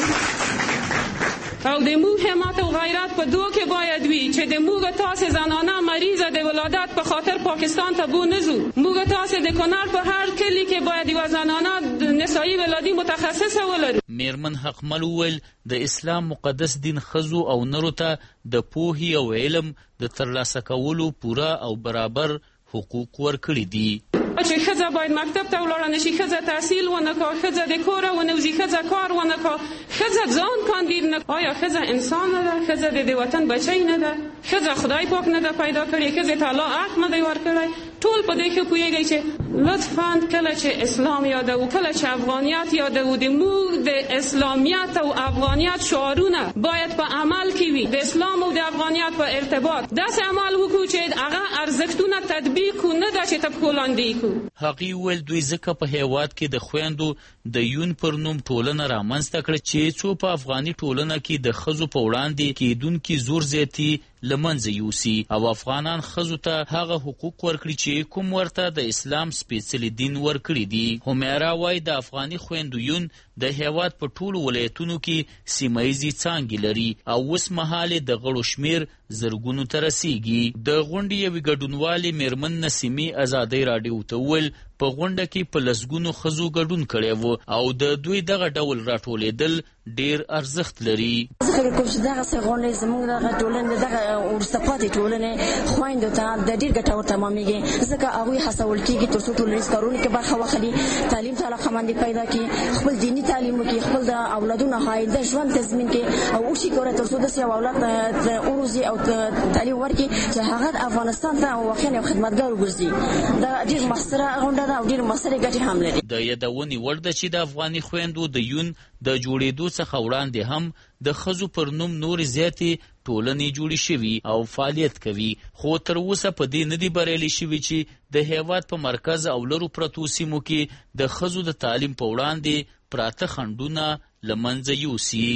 او د مو همت او غیرت په دوه کې باید وي چې د موږ تاسو زنانه مریضه د ولادت په خاطر پاکستان ته بو نزو. موږ تاسو د کونړ په هر کلی کې باید یو زنانه نسایي ولادي متخصصه ولرو. میرمن حقمل ویل د اسلام مقدس دین خزو او نرو ته د پوهې او علم د ترلاسه کولو پوره او برابر حقوق ورکړي دي. چې ښځه باید مکتب ته ولاړه نشي، ښځه تحصیل ونه کړه، ښځه د کوره ونه وځي، ښځه کار ونه کړه، ښځه ځان کاندید نه. آیا ښځه انسان نه ده؟ ښځه د وطن بچی نه ده؟ ښځه خدای پاک نه ده پیدا کړې؟ ښځې ته الله حق نه دی ورکړی؟ ټول په دې ښه پوهېږئ چې لطفا کله چې اسلام یادوو، کله چې افغانیت یادوو، د موږ د اسلامیت او افغانیت شعارونه باید په عمل کې وي. د اسلام او د افغانیت په ارتباط داسې عمل وکړو چې هغه ارزښتونه تطبیق کړو، نه ده چې تب کولاندې کړو. هغې ویل دوی ځکه په هیواد کې د خویندو د یون پر نوم ټولنه رامنځته کړه چې څو په افغاني ټولنه کې د ښځو په وړاندې کېدونکي زور زیاتي له منځه یوسي او افغانان ښځو ته هغه حقوق ورکړي چې کوم ورته د اسلام سپېڅلي دین ورکړي دي. همیرا وایي د افغاني خویندو یون د هیواد په ټولو ولایتونو کې سیمه ییزې څانګې لري او اوس مهال د غړو شمیر زرګونو ته رسیږي. د غونډې یوې ګډونوالې میرمن نسیمي ازادۍ راډیو ته وویل په غونډه کې په لسګونو ښځو ګډون کړی و او د دوی دغه ډول راټولېدل ډېر ارزښت لري. زه فکر کوم چې دغسې غونډې زموږ دغه ټولنې دغه وروسته پاتې ټولنې خویندو ته د ډېر ګټور تمامېږي، ځکه هغوی هڅول کېږي تر څو ټولنیز کارونو کې برخه واخلي، تعلیم ته علاقهمندي پیدا کړي، خپل دیني تعلیم وکړي، خپل د اولادونو ښایسته ژوند تضمین کړي او وشي کولی تر څو داسې یو اولاد وروزي او تعلیم ورکړي چې هغه افغانستان ته واقعا یو خدمتګار وګرځي. دا ډېر مؤثره غونډه ده او ډېر مؤثرې ګټې هم لري. د یادونې وړ ده چې د افغاني خویندو د یون د جوړېدو څخه وړاندې هم د ښځو پر نوم نورې زیاتې ټولنې جوړې شوي او فعالیت کوي، خو تر اوسه په دې نه دي بریالي شوي چې د هیواد په مرکز او لرو پرتو سیمو کې د ښځو د تعلیم په وړاندې پراته خنډونه له منځه یوسي.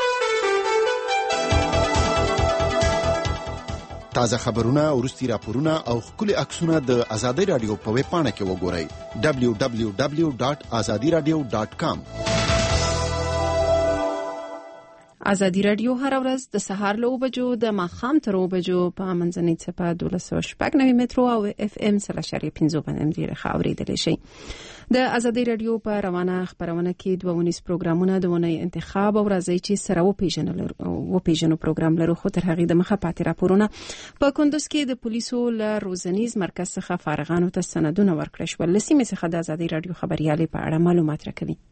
تازه خبرونه، وروستي راپورونه او ښکلي عکسونه د ازادۍ راډیو په ویب پاڼه کې وګورئ دبلیو دبلیو دبلیو ډاټ ازادي راډیو ډاټ کام. ازادي راډیو هر ورځ د سهار له اوه بجو د ماښام تر اوه بجو په منځنۍ څپه دولس سوه شپږ نوي مترو او اف ام سل اشاریه پنځه باندې ډېر ښه اورېدلی شئ. د ازادي راډیو په روانه خبرونه کې دوه ونیز پروګرامونه د ونې انتخاب او راځي چې سره وپېژنو پروګرام لرو، خو تر هغې دمخه پاتې راپورونه. په کندوز کې د پولیسو له روزنیز مرکز څخه فارغانو ته سندونه ورکړل شول. له سیمې څخه د ازادي راډیو خبریالۍ په اړه معلومات راکوي.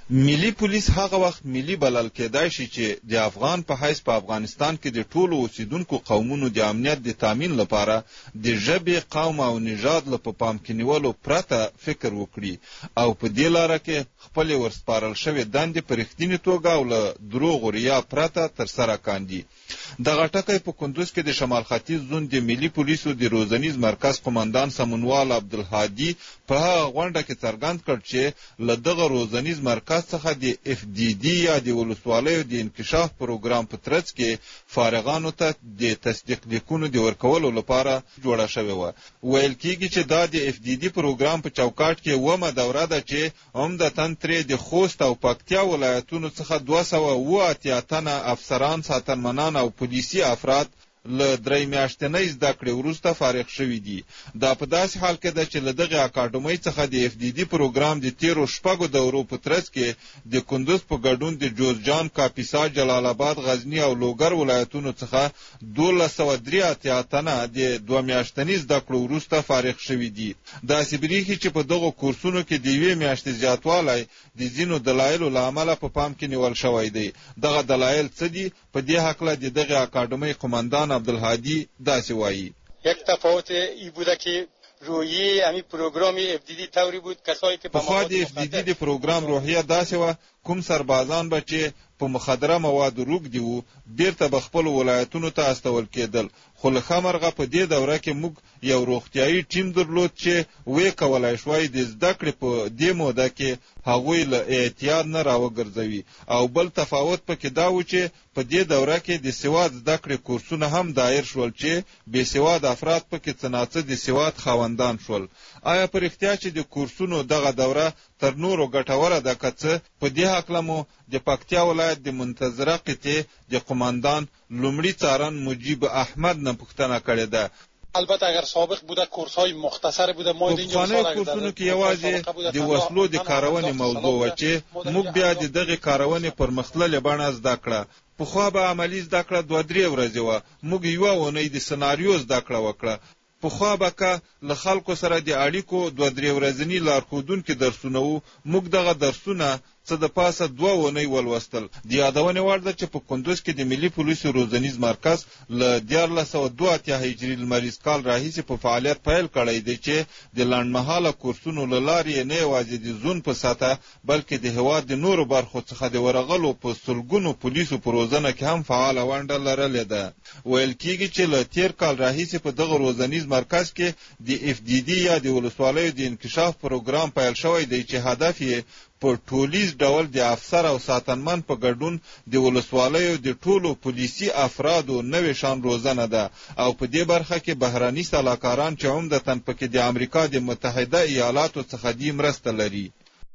ملي پولیس هغه وخت ملي بلل کېدای شي چې د افغان په حیث په افغانستان کې د ټولو اوسیدونکو قومونو د امنیت د تامین لپاره د ژبې، قوم او نژاد له په پام کې نیولو پرته فکر وکړي او په دې لاره کې خپلې ورسپارل شوې دندې په رښتینې توګه او له دروغو ریا پرته ترسره کاندي. دغه ټکی په کندوز کې د شمال ختیځ زون د ملي پولیسو د روزنیز مرکز قماندان سمونوال عبدالهادي په هغه غونډه کې څرګند کړ چې له دغه روزنیز مرکز څخه د اف ډي ډي یا د ولسوالیو د انکشاف پروګرام په ترڅ کې فارغانو ته د تصدیق لیکونو د ورکولو لپاره جوړه شوې وه. ویل کېږي چې دا د اف ډي ډي پروګرام په چوکاټ کې اوومه دوره ده چې عمدتاً ترې د خوست او پکتیا ولایتونو څخه دوه سوه اوه اتیا تنه افسران، ساتنمنان او پولیسي افراد له درې میاشتنۍ زده کړې وروسته فارغ شوي دي. دا په داسې حال کې ده چې له دغې اکاډمۍ څخه د اف ډي ډي پروګرام د تیرو شپږو دورو په ترڅ کې د کندوز په ګډون د جوزجان، کاپیسا، جلال آباد، غزني او لوګر ولایتونو څخه دولس سوه درې اتیا تنه د دوه میاشتنۍ زده کړو وروسته فارغ شوي دي. داسې برېښي چې په دغو کورسونو کې د یوې میاشتې زیاتوالی د ځینو دلایلو له امله په پام کې نیول شوی دی. دغه دلایل څه دي؟ په دې هکله د دغې اکاډمۍ قماندان عبدالهادی داسې وایي. یک تفاوت ای بوده که رویه همین پروگرام اف دی دی طوری بود کسایی که پخوا د اف دی دی د پروګرام روحیه داسې وه کوم سربازان به چې په مخدره موادو روږدي وو بیرته به خپلو ولایتونو ته استول کېدل. خو له ښه مرغه په دې دوره کې موږ یو روغتیایي ټیم درلود چې ویې کولی شوای د زده کړې په دې موده کې هغوی له اعتیاد نه راوګرځوي. او بل تفاوت پکې دا و چې په دې دوره کې د سواد زده کړې کورسونه هم دایر شول چې بې سواد افراد پکې څه ناڅه د سواد خاوندان شول. آیا په رښتیا چې د کورسونو دغه دوره تر نورو ګټوره ده که څه؟ په دې هکله مو د پکتیا ولایت د منتظره قطعې د قماندان لومړي څارن مجیب احمد نه پوښتنه کړې ده. البته اگر سابق بوده کورس‌های مختصر بوده ما اینجا پخواني کورسونو کې یوازې د وسلو د کارونې موضوع و چې موږ بیا د دغې کارونې پرمختللې بڼه زده کړه. پخوا به عملي زده کړه دوه درې ورځې وه. موږ یوه اونۍ د سناریو زده کړه وکړه. پخوا به که له خلکو سره د اړیکو دوه درې ورځني لارښودونکي درسونه وو، موږ دغه درسونه څه د پاسه دوه اونۍ ولوستل. د یادونې وړ ده چې په کندوز کې د ملي پولیسو روزنیز مرکز له دیارلس سوه دوه اتیا هجري لمریز کال راهیسې په فعالیت پیل کړی دی چې د لنډمهاله کورسونو له لارې نه یوازې د زون په سطحه بلکې د هېواد د نورو برخو څخه د ورغلو په سلګونو پولیسو په روزنه کې هم فعاله ونډه لرلې ده. ویل کېږي چې له تیر کال راهیسې په دغه روزنیز مرکز کې د اف ډي ډي یا د ولسوالیو د انکشاف پروګرام پیل شوی دی چې هدف یې په ټولیز ډول د افسر او ساتنمن په ګډون د ولسوالیو د ټولو پولیسي افرادو نوې شان روزنه ده او په دې برخه کې بهراني سلاکاران چې عمدتاً پکې د امریکا د متحده ایالاتو څخه دي مرسته لري.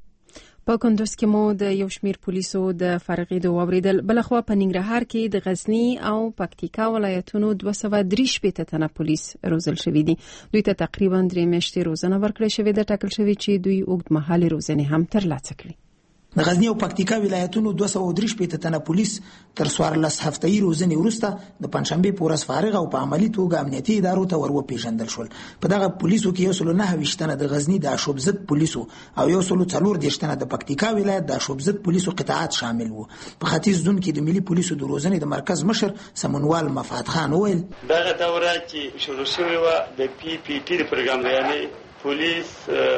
په کندوز کې مو د یو شمیر پولیسو د فارغېدو واوریدل. بلخوا په ننګرهار کې د غزني او پکتیکا ولایتونو دوه سوه درې شپېته تنه پولیس روزل شوي دي. دوی ته تقریبا درې میاشتې روزنه ورکړل شوې ده. ټاکل شوي چې دوی اوږدمهالې روزنې هم ترلاسه کړي. د غزنی او پکتیکا ولایتونو دوه سوه درې شپېته تنه پولیس تر څوارلس هفتهیي روزنې وروسته د پنجشنبې په ورځ فارغ او په عملي توګه امنیتي ادارو ته ور وپېژندل شول. په دغه پولیسو کې یو سلو نهه ویشت تنه د غزني د اشوب ضد پولیسو او یو سلو څلور دېرش تنه د پکتیکا ولایت د اشوب ضد پولیسو قطاعات شامل وو. په ختیځ زون کې د ملي پولیسو د روزنې د مرکز مشر سمونوال مفعد خان وویل دغه دوره چې شروع شوې وه د پی پی ټي د پروګرام دی، یعنې پولیس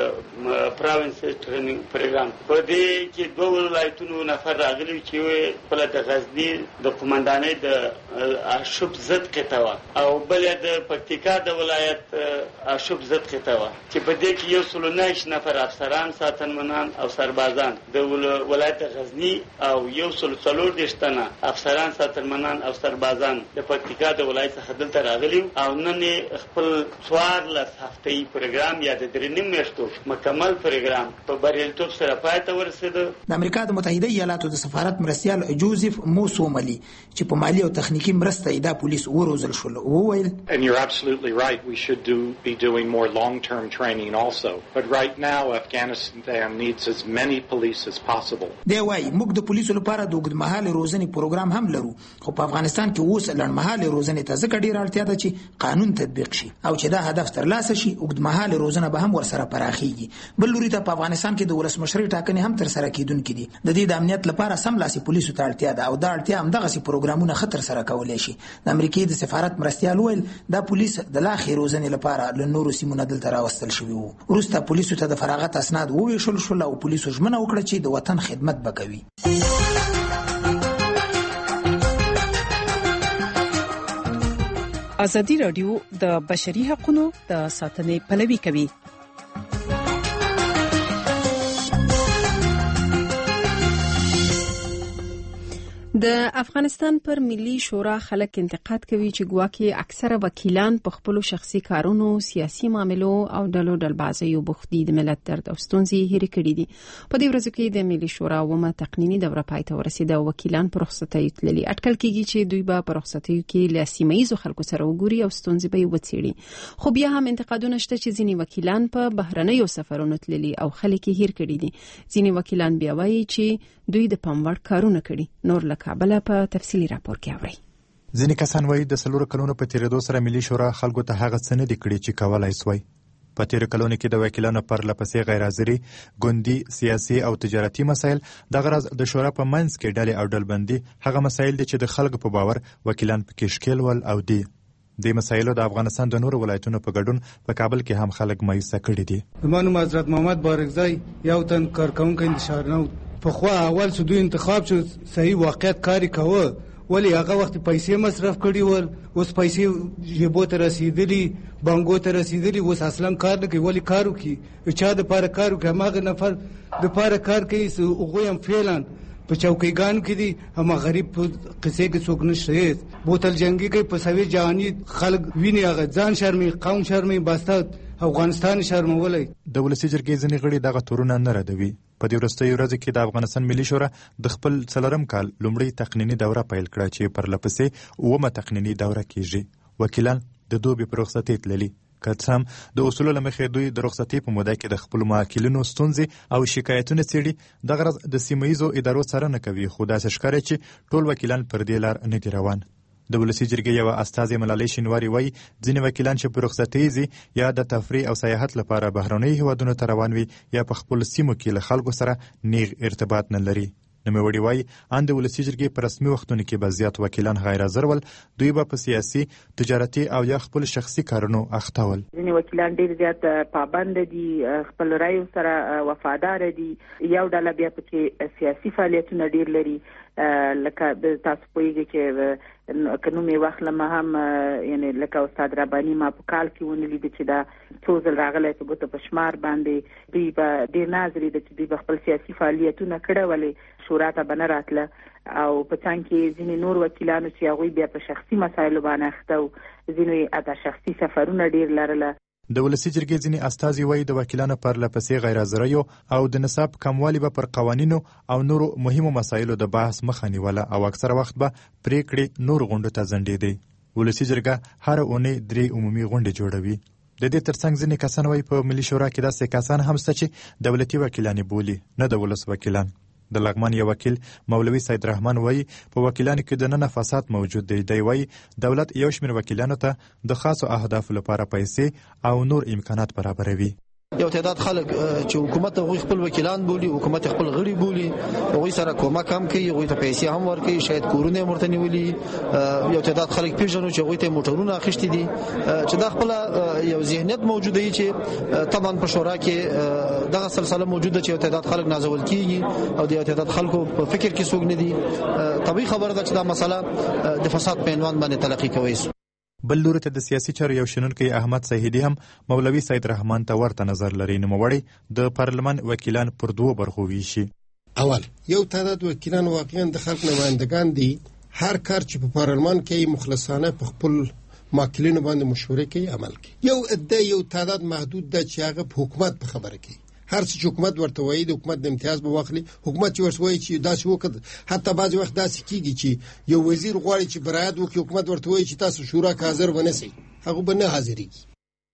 پراوینس ټریننګ پروګرام. په دې کې دوه ولایتونو نفر راغلي چې بله د غزني د قمندانۍ د اشوب ضد قطعه وه او بله د پکتیکا د ولایت اشوب ضد قطعه وه چې په دې کې یو سلو نهه نفر افسران، ساتنمنان او سربازان د ولایت غزني او یو سلو څلور دېرش تنه افسران، ساتنمنان او سربازان د پکتیکا د ولایت څخه دلته راغلي او نن خپل څوارلس هفتهیي پروګرام یا د درې نیم میاشتو مکمل پروګرام په بریالیتوب سره پای ته ورسېده. د امریکا د متحده ایالاتو د سفارت مرستیال جوزف موسوملي چې په مالي او تخنیکي مرسته یې دا پولیس وروزل شول وویل And you're absolutely right. We should do be doing more long-term training also. But right now Afghanistan needs as many police as possible. دی وايي موږ د پولیسو لپاره د اوږدمهالې روزنې پروګرام هم لرو، خو په افغانستان کې اوس لنډمهالې روزنې ته ځکه ډېره اړتیا ده چې قانون تطبیق شي او چې دا هدف ترلاسه شي اوږدمهالې روزنې روزنه به هم ورسره پراخیږي. بل لوري ته په افغانستان کې د ولسمشر ټاکنې هم تر سره کیدونکې دي. د دې د امنیت لپاره سملاسي پولیسو ته اړتیا ده او دا اړتیا هم دغه سي پروګرامونه خطر سره کولای شي. د امریکای د سفارت مرستیال ویل دا پولیس د لا خیر روزنې لپاره له نورو سیمو نه دلته راوستل شوي وو. وروسته پولیسو ته د فراغت اسناد وویشل شول او پولیسو ژمنه وکړه چې د وطن خدمت به کوي. ازادي راډیو د بشري حقوقو د ساتنې پلوي کوي. د افغانستان پر ملي شورا خلک انتقاد کوي چې ګواکې اکثره وکیلان په خپل شخصي کارونو، سیاسي معاملو او ډلو ډلبازیو بوخت دي، د ملت درد او ستونزې هېرې کړي دي. په دې ورځو کې د ملي شورا اومه تقنینی دوره پای ته ورسېده او وکیلان په رخصتیو تللي. اټکل کېږي چې دوی به په رخصتیو کې له سیمه ییزو خلکو سره وګوري او ستونزې به یې وڅېړي. خو بیا هم انتقادونه شته چې ځینې وکیلان په بهرنیو سفرونو تللي او خلک یې هېر کړي دي. ځینې وکیلان بیا وایي چې دوی د پاموړ کارونه کړي. نور له کابل په تفصیلی راپور کې اوري. ځینې کسان وایي د څلورو کلونو په تیریدو سره ملي شورا خلکو ته هغه څه نه دي کړي چې کولای سوی. په تیرو کلونو کې د وکیلانو پر لپسې غیر حاضري، ګوندي، سیاسي او تجارتي مسایل، دغه راز د شورا په منځ کې ډلې او ډلبندي هغه مسایل دي چې د خلکو په باور وکیلان پکې ښکیل ول او دي. د مسایلو د افغانستان د نورو ولایتونو په ګډون په کابل کې هم خلک مایوسه کړي دي. زمانو حضرت محمد بارکزای یو تن کارکونکو انتشار نه په خو اول سو دوی انتخاب شو، صحیح واقعیت کاری کوه، ولی هغه وخت پیسې مصرف کړي ول، اوس پیسې جیبو ته رسیدلی، بانګو ته رسیدلی، اوس اصلا کار نه کوي. ولی کارو کی چا د پاره کارو کوي، هغه نفر د پاره کار کوي، هغه هم فعلا په چوکیګانو کې دي، هم غریب په قصې کې څوک نشته. بوتل جنگي کوي په سوي جهاني خلک ویني، هغه ځان شرمي، قوم شرمي، باسته افغانستان شرمولای. د ولسی جرګې ځینې غړي دغه تورونه نه ردوي. په دې وروستیو ورځو کې د افغانستان ملي شورا د خپل څلورم کال لومړی تقنینی دوره پیل کړه چې پر لپسې اومه تقنینی دوره کیږي. وکیلان د دوبي پر رخصتۍ تللي. که څه هم د اصولو له مخې دوی د رخصتۍ په موده کې د خپلو موکلینو ستونزې او شکایتونه څېړي. دغه راز د سیمه ییزو ادارو څارنه کوي، خو داسې ښکاري چې ټول وکیلان پر دې لار نه دي روان. د ولسی جرګې یو استازی ملالۍ شینواری وایي ځینې وکیلان چې په رخصتۍ ځي یا د تفریح او سیاحت لپاره بهرنیو هیوادونو ته روان وي یا په خپل سیمو کې له خلکو سره نیغ ارتباط نه لري. نوموړي وایي ان د ولسی جرګې په رسمي وختونو کې به زیات وکیلان غیر حاضر ول، دوی به په سیاسي، تجارتي او یا خپل شخصي کارونو اخته ول. ځینې وکیلان ډېر زیات پابند دي، خپل رایو سره وفادار دي. یو ډله بیا پکې سیاسي فعالیتونه ډېر لري، لکه تاسو پوهیږئ چې که نوم یې واخلم هم یعنی لکه استاد رباني ما په کال کې ونه لیده چې دا څو ځل راغلی په ګوتو په شمار باندې. دوی به ډېر ناظري ده چې دوی به خپل سیاسي فعالیتونه کړه، ولې شورا ته به نه راتله. او په څنګ کې ځینې نور وکیلانو چې هغوی بیا په شخصي مسایلو باندې اخته وو، ځینو یې حتی شخصي سفرونه ډېر لرله. د ولسی جرګې ځینې استازي وایي د وکیلانو پر لپسې غیر حاضریو او د نصاب کموالي به پر قوانینو او نورو مهمو مسایلو د بحث مخه نیوله او اکثره وخت به پریکړې نور غونډو ته ځنډېدې. ولسی جرګه هر اونۍ درې عمومي غونډې جوړوي. د دې ترڅنګ ځینې کسان وایي په ملي شورا کې داسې کسان هم شته چې دولتي وکیلان بولي، نه د ولس وکیلان. د لغمان یو وکیل مولوي سید رحمان وایي په وکیلانو کې د نن فساد موجود دی. دی وایي دولت یو شمېر وکیلانو ته د خاصو اهدافو لپاره پیسې او نور امکانات برابروي. یو تعداد خلک چې حکومت هغوی خپل وکیلان بولي، حکومت خپل غړي بولي، هغوی سره کومک هم کوي، هغوی ته پیسې هم ورکوي، شاید کورونه یې ورته نیولي. یو تعداد خلک پېژنو چې هغوی ته موټرونه اخیستي دي، چې دا خپله یو ذهنیت موجوده وي چې طبعا په شورا کې دغه سلسله موجوده چې یو تعداد خلک نازول کېږي او د یو تعداد خلکو په فکر کې څوک نه دي. طبیعي خبره ده چې دا مسله د فساد په عنوان باندې تلقي کوي. بل لوري ته د سیاسي چارو یو شنونکی احمد سهیدي هم مولوي سید رحمان ته ورته نظر لري. نوموړی د پارلمان وکیلان پر دوه برخو ویشي. اول یو تعداد وکیلان واقعا د خلک نمایندگان دي، هر کار چې په پارلمان کې مخلصانه په خپل ماکلینو باندې مشورې کوي، عمل کوي. یو ادعا یو تعداد محدود ده چې هغه په حکومت په خبره کوي، هر څه چې حکومت ورته وایي د حکومت د امتیاز به واخلي. حکومت چې ورته وایي چې داسې وکړه، حتی بعضې وخت داسې کېږي چې یو وزیر غواړي چې برایت وکړي، حکومت ورته وایي چې تاسو شورا کې حاضر ونه سئ، هغه به نه حاضرېږي.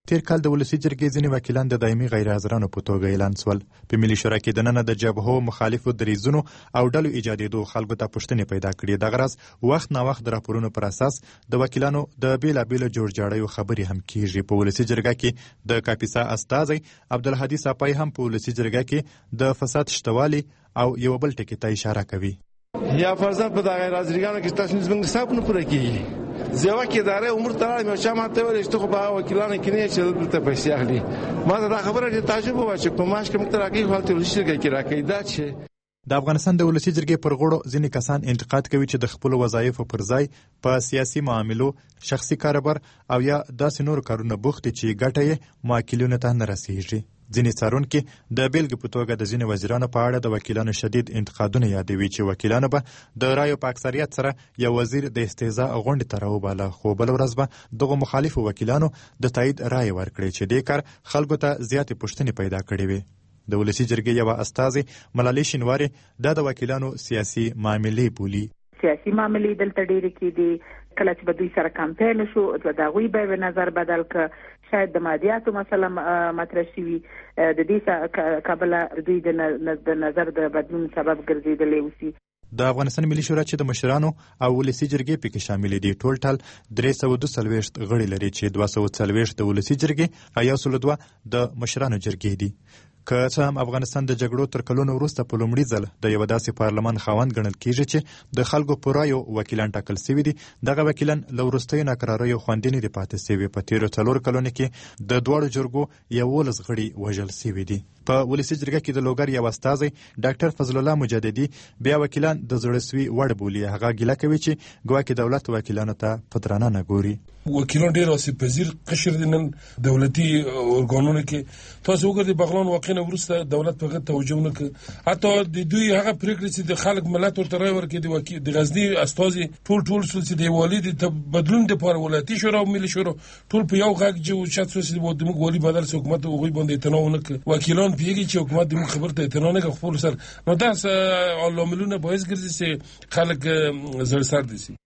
تیر کال د ولسی جرګې ځینې وکیلان د دایمي غیر حاضرانو په توګه اعلان شول. په ملي شورا کې دننه د جبهو مخالفو دریځونو او ډلو ایجادېدو خلکو ته پوښتنې پیدا کړې. دغه راز وخت نا وخت د راپورونو پر اساس د وکیلانو د بیلابیلو جوړجاړیو خبرې هم کیږي. په ولسی جرګه کې د کاپیسا استازی عبدالهادي صافی هم په ولسی جرګه کې د فساد شتوالي او یو بل ټکي ته اشاره کوي. یا فرضاً په د غیر حاضرانو کې تاسو زموږ حساب نه پوره کیږي. زیوا کې اداره عمر تراله مې چا ماته ویل چې خو به وکیلانو کې نه چې دلته پیسې اخلي. ما دا خبره چې تعجب و چې په ماش کې مختار کې حالت ولسی کې راکې دا چې د افغانستان د ولسی جرګې پر غړو ځینې کسان انتقاد کوي چې د خپل وظایفو پر ځای په سیاسي معاملو، شخصي کاروبار او یا داسې نور کارونه بوخت چې ګټه یې موکلینو ته نه رسیږي. ځینې څارونکي د بیلګې په توګه د ځینې وزیرانو په اړه د وکیلانو شدید انتقادونه یادوي چې وکیلانو به د رایو په اکثریت سره یو وزیر د استهزاء غونډې ته راوباله، خو بل ورځ به دغو مخالفو وکیلانو د تایید رای ورکړې چې دې کار خلکو ته زیاتې پوښتنې پیدا کړې وي. د ولسی جرګې یوه استازی ملالۍ شینواري دا د وکیلانو سیاسي معاملې بولي. سیاسي معاملې دلته ډېرې کېدې. کله چې به دوی سره کمپاین شو د هغوی به نظر بدل که شاید د مادیاتو مسله مطرح شوي، د دې کبله دوی د نظر د بدلون سبب ګرځېدلی اوسي. د افغانستان ملي شورا چې د مشرانو او ولسی جرګې پکې شامل دي ټول ټال درې سوه دوه څلوېښت غړي لري چې دوه سوه څلوېښت د ولسی جرګې او یو سل دوه د مشرانو جرګې دي. که څه هم افغانستان د جګړو تر کلونو وروسته په لومړي ځل د یو داسې پارلمان خاوند ګڼل کیږي چې د خلکو په رایو وکیلان ټاکل سوي دي. دغه وکیلان له وروستیو ناکراریو خوندي نه دي پاتې سوي. په تیرو څلور کلونو کې د دواړو جرګو یولس غړي وژل سوي دي. په ولسی جرګه کې د لوګر یو استازی ډاکټر فضل الله مجددي بیا وکیلان د زړه سوي وړ بولي. هغه ګیله کوي چې ګواکې دولت وکیلانو ته په درانه نه ګوري. وکیلان ډېر آسیب پذیر قشر دي. نن دولتي ارګانونو کې تاسو وګورئ بغلان واقع نه وروسته دولت په هغه توجه نه کوي. حتی د دوی هغه پریکړې چې د خلک ملت ورته رای ورکړي د وکیل د غزني استازي ټول ټول چې د والي د بدلون لپاره ولایتي شورا او ملي شورا ټول په یو غږ جو چې تاسو د موږ والي بدل سو حکومت او غوي باندې تناو نه کوي. وکیلان پیږي چې حکومت د موږ خبرته اعتنا نه کوي خپل سر. نو دا علاملونه باعث ګرځي چې خلک زړه سر دي.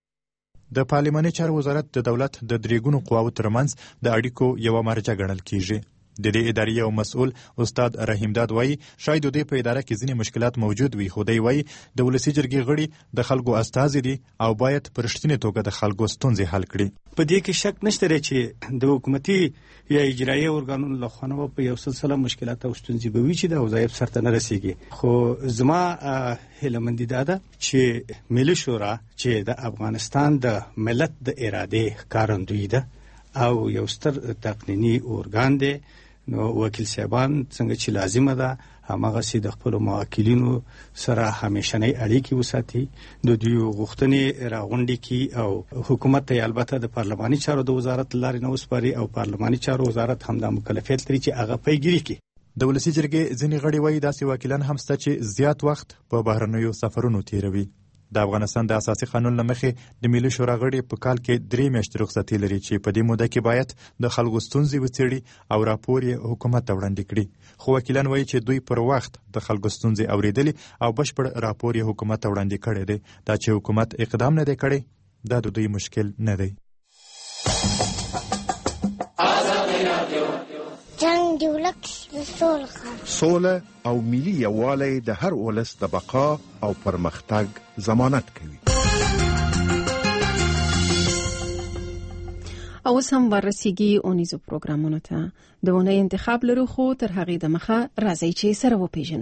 د پارلماني چارو وزارت د دولت د درېګونو قواو ترمنځ د اړیکو یوه مرجع ګڼل کیږي. د دې ادارې یو مسؤل استاد رحیم داد وایي شاید د دې په اداره کې ځینې مشکلات موجود وي، خو دی وایي د ولسی جرګې غړي د خلکو استازي دي او باید په رښتینې توګه د خلکو ستونزې حل کړي. په دې کې شک نشته چې د حکومتي یا اجرایي ارګانونو له خوا په یو سلسله مشکلات او ستونزې به وي چې د وظایف سرته نه رسیږي. خو زما هیلهمندي دا ده چې ملي شورا چې د افغانستان د ملت د ارادې ښکارندوی ده او یو ستر تقنینی ارګان دی، نو وکیل صاحبان څنګه چې لازمه ده هماغسې د خپلو موکلینو سره همیشنۍ اړیکې وساتي، د دوی غوښتنې راغونډې کړي او حکومت ته البته د پارلماني چارو د وزارت لارې نه وسپاري او پارلماني چارو وزارت هم دا مکلفیت لري چې هغه پیګیري کړي. د ولسی جرګې ځینې غړي وایي داسې وکیلان هم شته چې زیات وخت په بهرنیو سفرونو تیروي. د افغانستان د اساسي قانون له مخې د ملي شورا غړي په کال کې درې میاشتې رخصتي لري چې په دې موده کې باید د خلکو ستونزې وڅېړي او راپور یې حکومت ته وړاندې کړي. خو وکیلان وایي چې دوی پر وخت د خلکو ستونزې اورېدلي او بشپړ راپور یې حکومت ته وړاندې کړی دی. دا چې حکومت اقدام نه دی کړی دا د دوی مشکل نه دی. جنگ دی ولک د سوله سوله او ملي یووالی د هر ولس د بقا او پرمختګ ضمانت کوي. او اوس هم ورسیږي اونیزو پروګرامونو ته. د ونې انتخاب لرو خو تر هغې دمخه راځئ چې سره وپېژنو.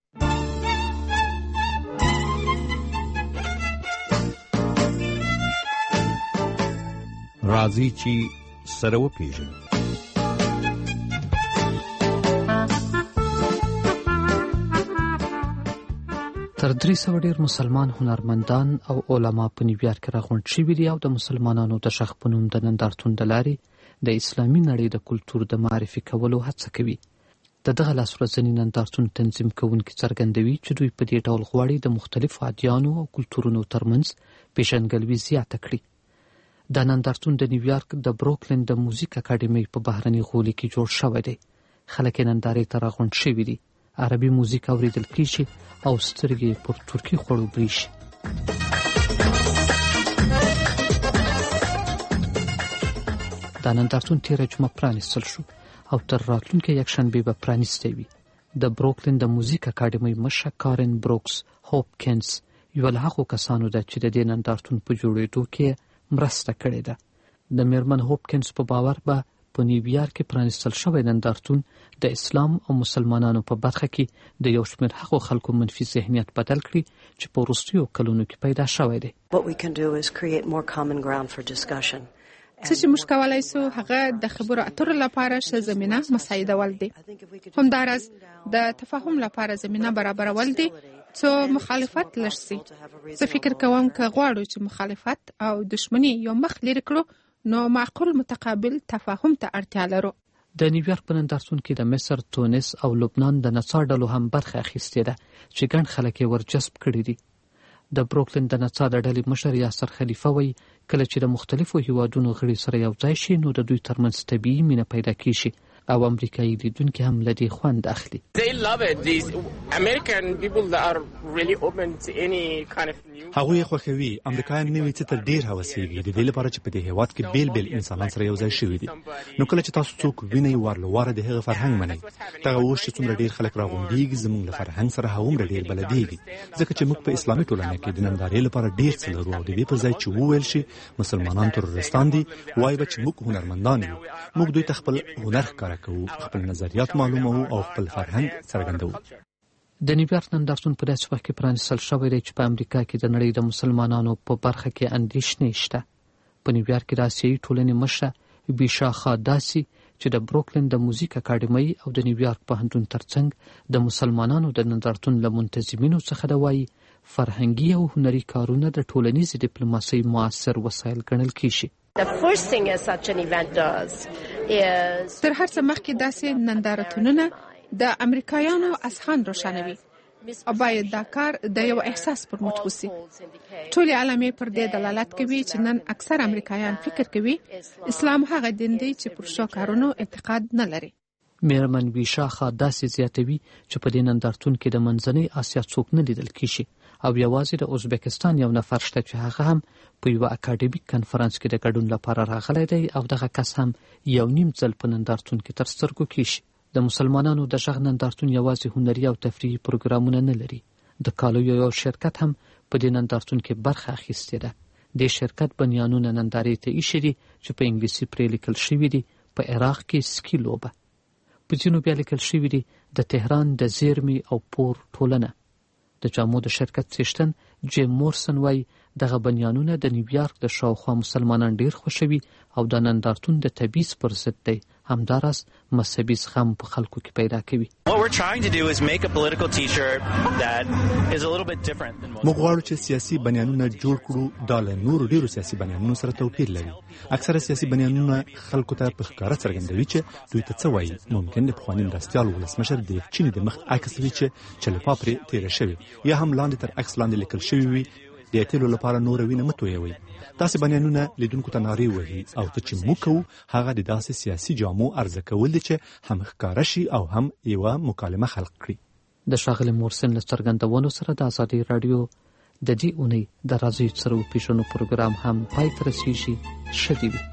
راځئ چې سره وپېژنو. تر درې سوه ډېر مسلمان هنرمندان او علما په نیویارک کې راغونډ شوي دي او د مسلمانانو د شخ په نوم د نندارتون د لارې د اسلامي نړۍ د کلتور د معرفي کولو هڅه کوي. د دغه لاسورځنې نندارتون تنظیم کوونکي څرګندوي چې دوی په دې ډول غواړي د مختلفو ادیانو او کلتورونو ترمنځ پیژندګلوي زیاته کړي. دا نندارتون د نیویارک د بروکلین د موزیک اکاډمۍ په بهرني غولي کې جوړ شوی دی. خلک یې نندارې ته راغونډ شوي دي. عربي موزیک اوریدل کیږي او سترګې پر ترکي خوړو بریشي. دا نندارتون تیره جمعه پرانیستل شو او تر راتلونکي یکشنبه به پرانیستی وي. د بروکلین د موزیک اکاډمۍ مشره کارن بروکس هوپکینز یو له هغو کسانو ده چې د دې نندارتون په جوړېدو کې مرسته کړې ده. د میرمن هوپکینز په باور به په نیویارک کې پرانیستل شوی نندارتون د اسلام او مسلمانانو په برخه کې د یو شمېر هغو خلکو منفي ذهنیت بدل کړي چې په وروستیو کلونو کې پیدا شوی دی. څه چې موږ کولی سو هغه د خبرو اترو لپاره ښه زمینه مساعدول دي. همداراز د تفاهم لپاره زمینه برابرول دي څو مخالفت لږ سي. زه فکر کوم که غواړو چې مخالفت او دشمني یو مخ لرې کړو نو معقول متقابل تفاهم ته اړتیا لرو. د نیویارک په نندارتون کې د مصر، تونس او لبنان د نڅا ډلو هم برخه اخیستې ده چې ګڼ خلک یې ورجذب کړي دي. د بروکلین د نڅا د ډلې مشر یاسر خلیفه وایي کله چې د مختلفو هیوادونو غړي سره یو ځای شي نو د دوی ترمنځ طبیعي مینه پیدا کیږي او امریکایي لیدونکي هم له دې خوند اخلي. هغوی خوښوي. امریکایان نوي څه ته ډېر هوسیږي د دې لپاره چې په دې هیواد کې بیل بیل انسانان سره یو ځای شوي دي. نو کله چې تاسو څوک وینئ وار له واره د هغه فرهنګ منئ. دغه اوس چې څومره ډېر خلک راغونډېږي زموږ له فرهنګ سره هغومره ډېر بلدېږي ځکه چې موږ په اسلامي ټولنه کې د نندارې لپاره ډېر څه لرو او د دې پر ځای چې وویل شي مسلمانان ترورستان دي وایي به چې موږ هنرمندان یو. موږ دوی ته خپل هنر ښکاره کوو، خپل نظریات معلوموو او خپل فرهنګ څرګندوو. د نیویارک نندارتون په داسې وخت کې پرانیستل شوی دی چې په امریکا کې د نړۍ د مسلمانانو په برخه کې اندېښنې شته. په نیویارک کې د آسیایي ټولنې مشره بیشا خاداسي چې د بروکلین د موزیک اکاډمۍ او د نیویارک پوهنتون ترڅنګ د مسلمانانو د نندارتون له منتظمینو څخه ده وایي فرهنګي او هنري کارونه د ټولنیزې ډیپلوماسۍ مؤثر وسایل ګڼل کیږي. تر هر څه مخکې داسې نندارتونونه د امریکایانو اذهان روښانوي او باید دا کار د یو احساس پر مټ وسي. ټولې علامې پر دې دلالت کوي چې نن اکثر امریکایان فکر کوي اسلام هغه دین دی چې پر ښو کارونو اعتقاد نه لري. میرمن ویشا خاداسي زیاتوي چې په دې نندارتون کې د منځنۍ اسیا څوک نه لیدل کیږي او یوازې د ازبکستان یو نفر شته چې هغه هم په یو اکاډمیک کنفرانس کې د ګډون لپاره راغلی دی او دغه کس هم یو نیم ځل په نندارتون کې تر سترګو کیږي. د مسلمانانو د غږ نندارتون یوازې هنري او تفریحي پروګرامونه نه لري. د کالیو یو شرکت هم په دې نندارتون کې برخه اخیستې ده. د شرکت بنیانونه نندارې ته ایښي دي چې په انګلیسي پرې لیکل شوي دي په عراق کې سکی لوبه. په ځینو بیا لیکل شوي دي د تهران د زیرمې او پور ټولنه. د جامو د شرکت څښتن جیم مورسن وایي دغه بنیانونه د نیویارک د شاوخوا مسلمانان ډیر خوښوي او د نندارتون د تبعیض پر ضد دی. همداراز مذهبي زغم په خلکو کې پیدا کوي. موږ غواړو چې سیاسي بنیانونه جوړ کړو دا له نورو ډیرو سیاسي بنیانونو سره توپیر لري. اکثره سیاسي بنیانونه خلکو ته په ښکاره څرګندوي چې دوی ته څه وایي. ممکن د پخواني مرستیال ولسمشر د چین د مخ عکس وي چې چلپا پرې تیره شوی یا هم لاندې تر عکس لاندې لیکل شوی وي د ایتلو لپاره نور وینه متوي. داسې بنیانونه لیدونکو ته نارې وهي او ته چې موږ کوو هغه د داسې سیاسي جامو عرضه کول دي چې هم ښکاره شي او هم یوه مکالمه خلق کړي. د ښاغلي مورسن له څرګندونو سره د ازادي راډیو د دې اونۍ د راځي سره پیښونو پروګرام هم پای ته رسیږي. ښه دې وي.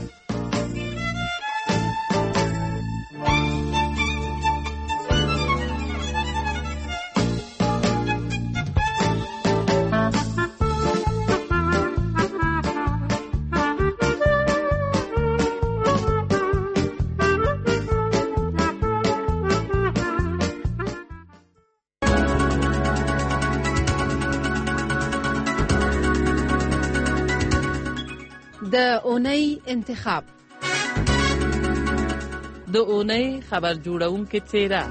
د اونۍ انتخاب د اونۍ خبر جوړونکو څیره.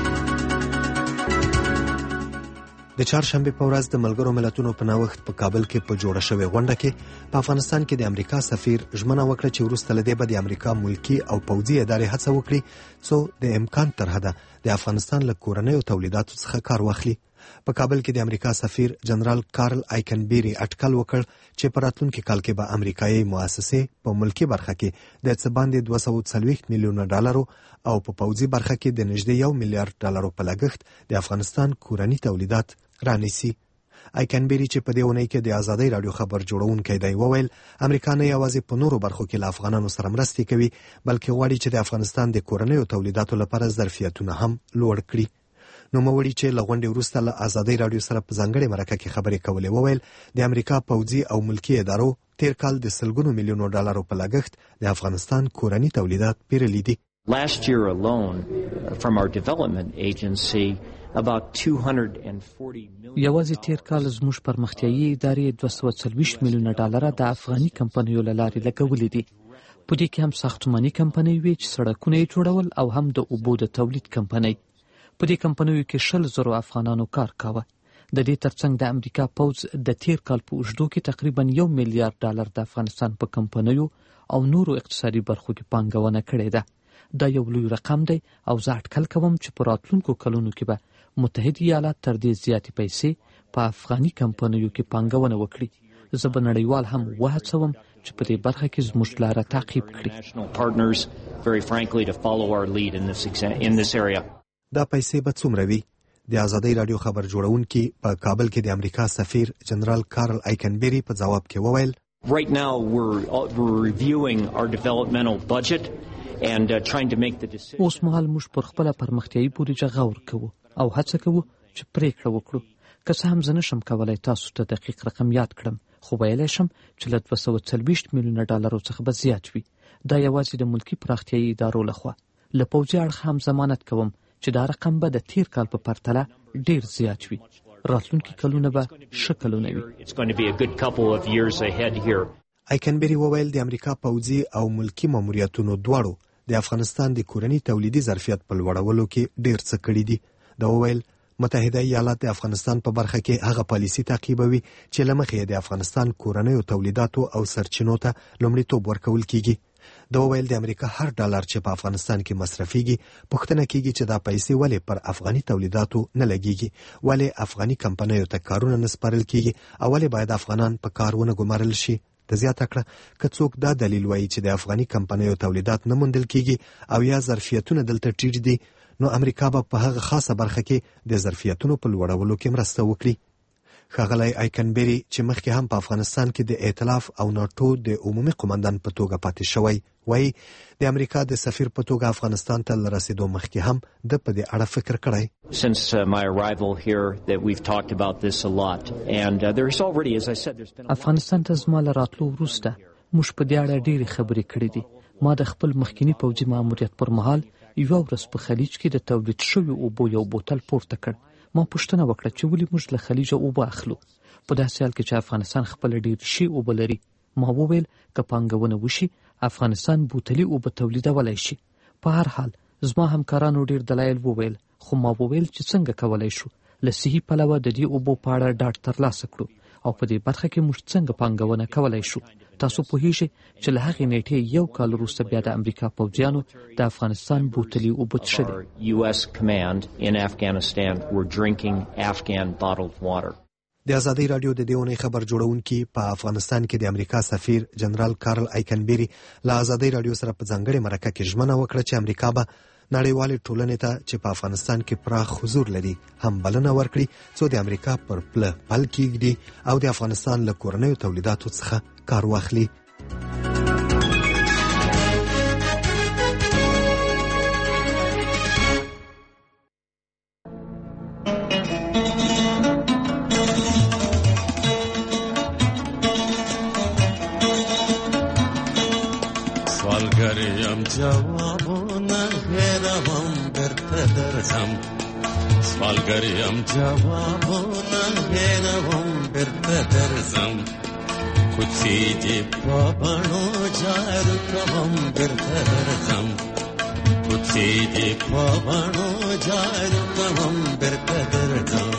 د چهارشنبه په ورځ د ملګرو ملتونو په نوښت په کابل کې په جوړه شوې غونډه کې په افغانستان کې د امریکا سفیر ژمنه وکړه چې وروسته له دې به د امریکا ملکی او پوځي ادارې هڅه وکړي څو د امکان تر حده د افغانستان له کورنیو تولیداتو څخه کار واخلي. په کابل کې د امریکا سفیر جنرال کارل آیکنبيري اټکل وکړ چې په راتلونکي کال کې به امریکایي مؤسسې په ملکی برخه کې د څه باندې دوه سوه څلوېښت میلیونه ډالرو او په پوځي برخه کې د نږدې یو میلیارډ ډالرو په لګښت د افغانستان کورني تولیدات رانیسي. آیکنبری چې په دې اونۍ کې د آزادۍ رادیو خبر جوړونکی دی وویل امریکا نه یوازې په نورو برخو کې له افغانانو سره مرستې کوي بلکې غواړي چې د افغانستان د کورنیو تولیداتو لپاره ظرفیتونه هم لوړ کړي. نوموړي چې له غونډې وروسته له آزادۍ رادیو سره په ځانګړې مرکه کې خبرې کولې وویل د امریکا پوځي او ملکي ادارو تیر کال د سلګونو میلیونو ډالرو په لګښت د افغانستان کورني تولیدات پیرلي دي. Last year alone, from our development agency, about two hundred forty million یوازې تیر کال زموږ پرمختیايي ادارې دوه سوه څلوېښت میلیونه ډالر د افغاني کمپنیو له لارې لګولې دي. په دې کې هم ساختماني کمپنۍ وي چې سړکونه یې جوړول او هم د اوبو د تولید کمپنۍ. په دې کمپنیو کې شل زرو افغانانو کار کاوه. د دې ترڅنګ د امریکا پوځ د تیر کال په اوږدو کې تقریبا یو میلیارډ ډالر د افغانستان په کمپنیو او نورو اقتصادي برخو کې پانګونه کړې ده. دا یو لوی رقم دی او زه اټکل کوم چې په راتلونکو کلونو کې به متحده ایالات تر دې زیاتې پیسې په افغاني کمپنیو کې پانګونه وکړي. زه به نړیوال هم وهڅوم چې په دې برخه کې زموږ لاره تعقیب کړي. دا پیسې به څومره وي؟ د آزادۍ رادیو خبر جوړونکي په کابل کې د امریکا سفیر جنرال کارل آیکنبری په ځواب کې وویل Right now we're, we're reviewing our developmental budget and uh, trying to make the decision. اوس مهال موږ پر خپل پرمختیايي بودیجه غور کوو او هڅه کوو چې پریکړه وکړو. که څه هم زه نشم کولی تاسو ته دقیق رقم یاد کړم خو ویلی شم چې له دوه سوه څلوېښت میلیونه ډالرو څخه به زیات وي. دا یوازې د ملکي پراختیايي ادارو لخوا. له پوځي اړخه هم ضمانت کوم چې دا رقم به د تیر کال په پرتله ډیر زیات وي. راتلونکي کلونه به ښه کلونه وي. آیکنبری وویل د امریکا پوځي او ملکي ماموریتونو دواړو د افغانستان د کورني تولیدي ظرفیت په لوړولو کې ډیر څه کړي دي. دا وویل متحده ایالات د افغانستان په برخه کې هغه پالیسي تعقیبوي چې له مخې د افغانستان کورنیو تولیداتو او سرچینو ته لومړیتوب ورکول کیږي. دا وویل د امریکا هر ډالر چې په افغانستان کې مصرفيږي پوښتنه کیږي چې دا پیسې ولې پر افغاني تولیداتو نه لګیږي، ولې افغاني کمپنیو ته کارونه نه سپارل کیږي او ولې باید افغانان په کارونه ګمارل شي. د زیاته کړه که څوک دا دلیل وایي چې د افغاني کمپنیو تولیدات نه موندل کیږي او یا ظرفیتونه دلته ټیټ دي نو امریکا به په هغه خاصه برخه کې د ظرفیتونو په لوړولو کې مرسته وکړي. ښاغلی آیکنبری چې مخکې هم په افغانستان کې د ائتلاف او ناټو د عمومي قومندان په توګه پاتې شوی وایي د امریکا د سفیر په توګه افغانستان ته له رسېدو مخکې هم د په دې اړه فکر کړی. Since uh, my arrival here that we've talked about this a lot and uh, there's already as I said there's been افغانستان ته زما له راتلو وروسته موږ په دې اړه ډېرې خبرې کړې دي. ما د خپل مخکینی پوځي ماموریت پر مهال یوه ورځ په خلیج کې د تولید شویو اوبو یو بوتل پورته کړ. ما پوښتنه وکړه چې ولې موږ له خلیجه اوبه اخلو په داسې حال کې چې افغانستان خپل ډېر شي اوبه لري. ما وویل که پانګونه وشي افغانستان بوتلي اوبه تولیدولی شي. په هر حال زما همکارانو ډېر دلایل وویل خو ما وویل چې څنګه کولی شو له صحي پلوه د دې اوبو په اړه ډاډ ترلاسه کړو او په دې برخه کې موږ څنګه پانګونه کولی شو. تاسو پوهیږئ چې له هغې نیټې یو کال وروسته بیا د امریکا پوځیانو د افغانستان بوتلي اوبه څښلې. د آزادۍ رادیو د دې اونۍ خبر جوړونکي په افغانستان کې د امریکا سفیر جنرال کارل آیکنبری له آزادۍ رادیو سره په ځانګړې مرکه کې ژمنه وکړه چې امریکا به نړیوالې ټولنې ته چې په افغانستان کې پراخ حضور لري هم بلنه ورکړي څو د امریکا پر پله پل کېږدي او د افغانستان له کورنیو تولیداتو څخه کار واخلي. سوالگریم جوابونه هیروم برته درزم سوالگریم جوابونه هیروم برته درزم کوڅې په بڼو جارو کوم برته درځم کوڅې په بڼو جارو کوم برته درځم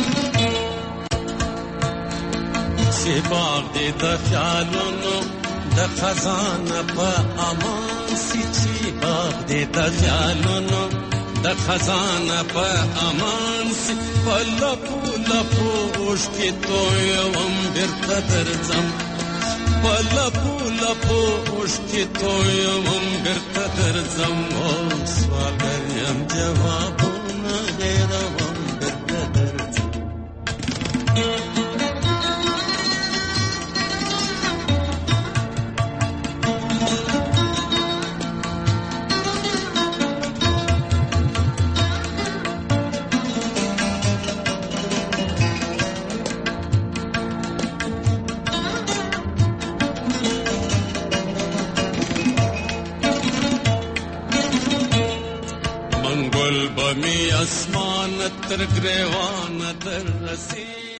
د خیالونو د خزانه په امان سي چې باغ دې د خیالونو د خزانه په امان سي په لپو لپو اوښکې تویوم بیرته درځم په لپو لپو اوښکې تویوم بیرته درځم او سوالګر یم جوابونه هېروم بیرته درځم اسمان تر گریوان در رسی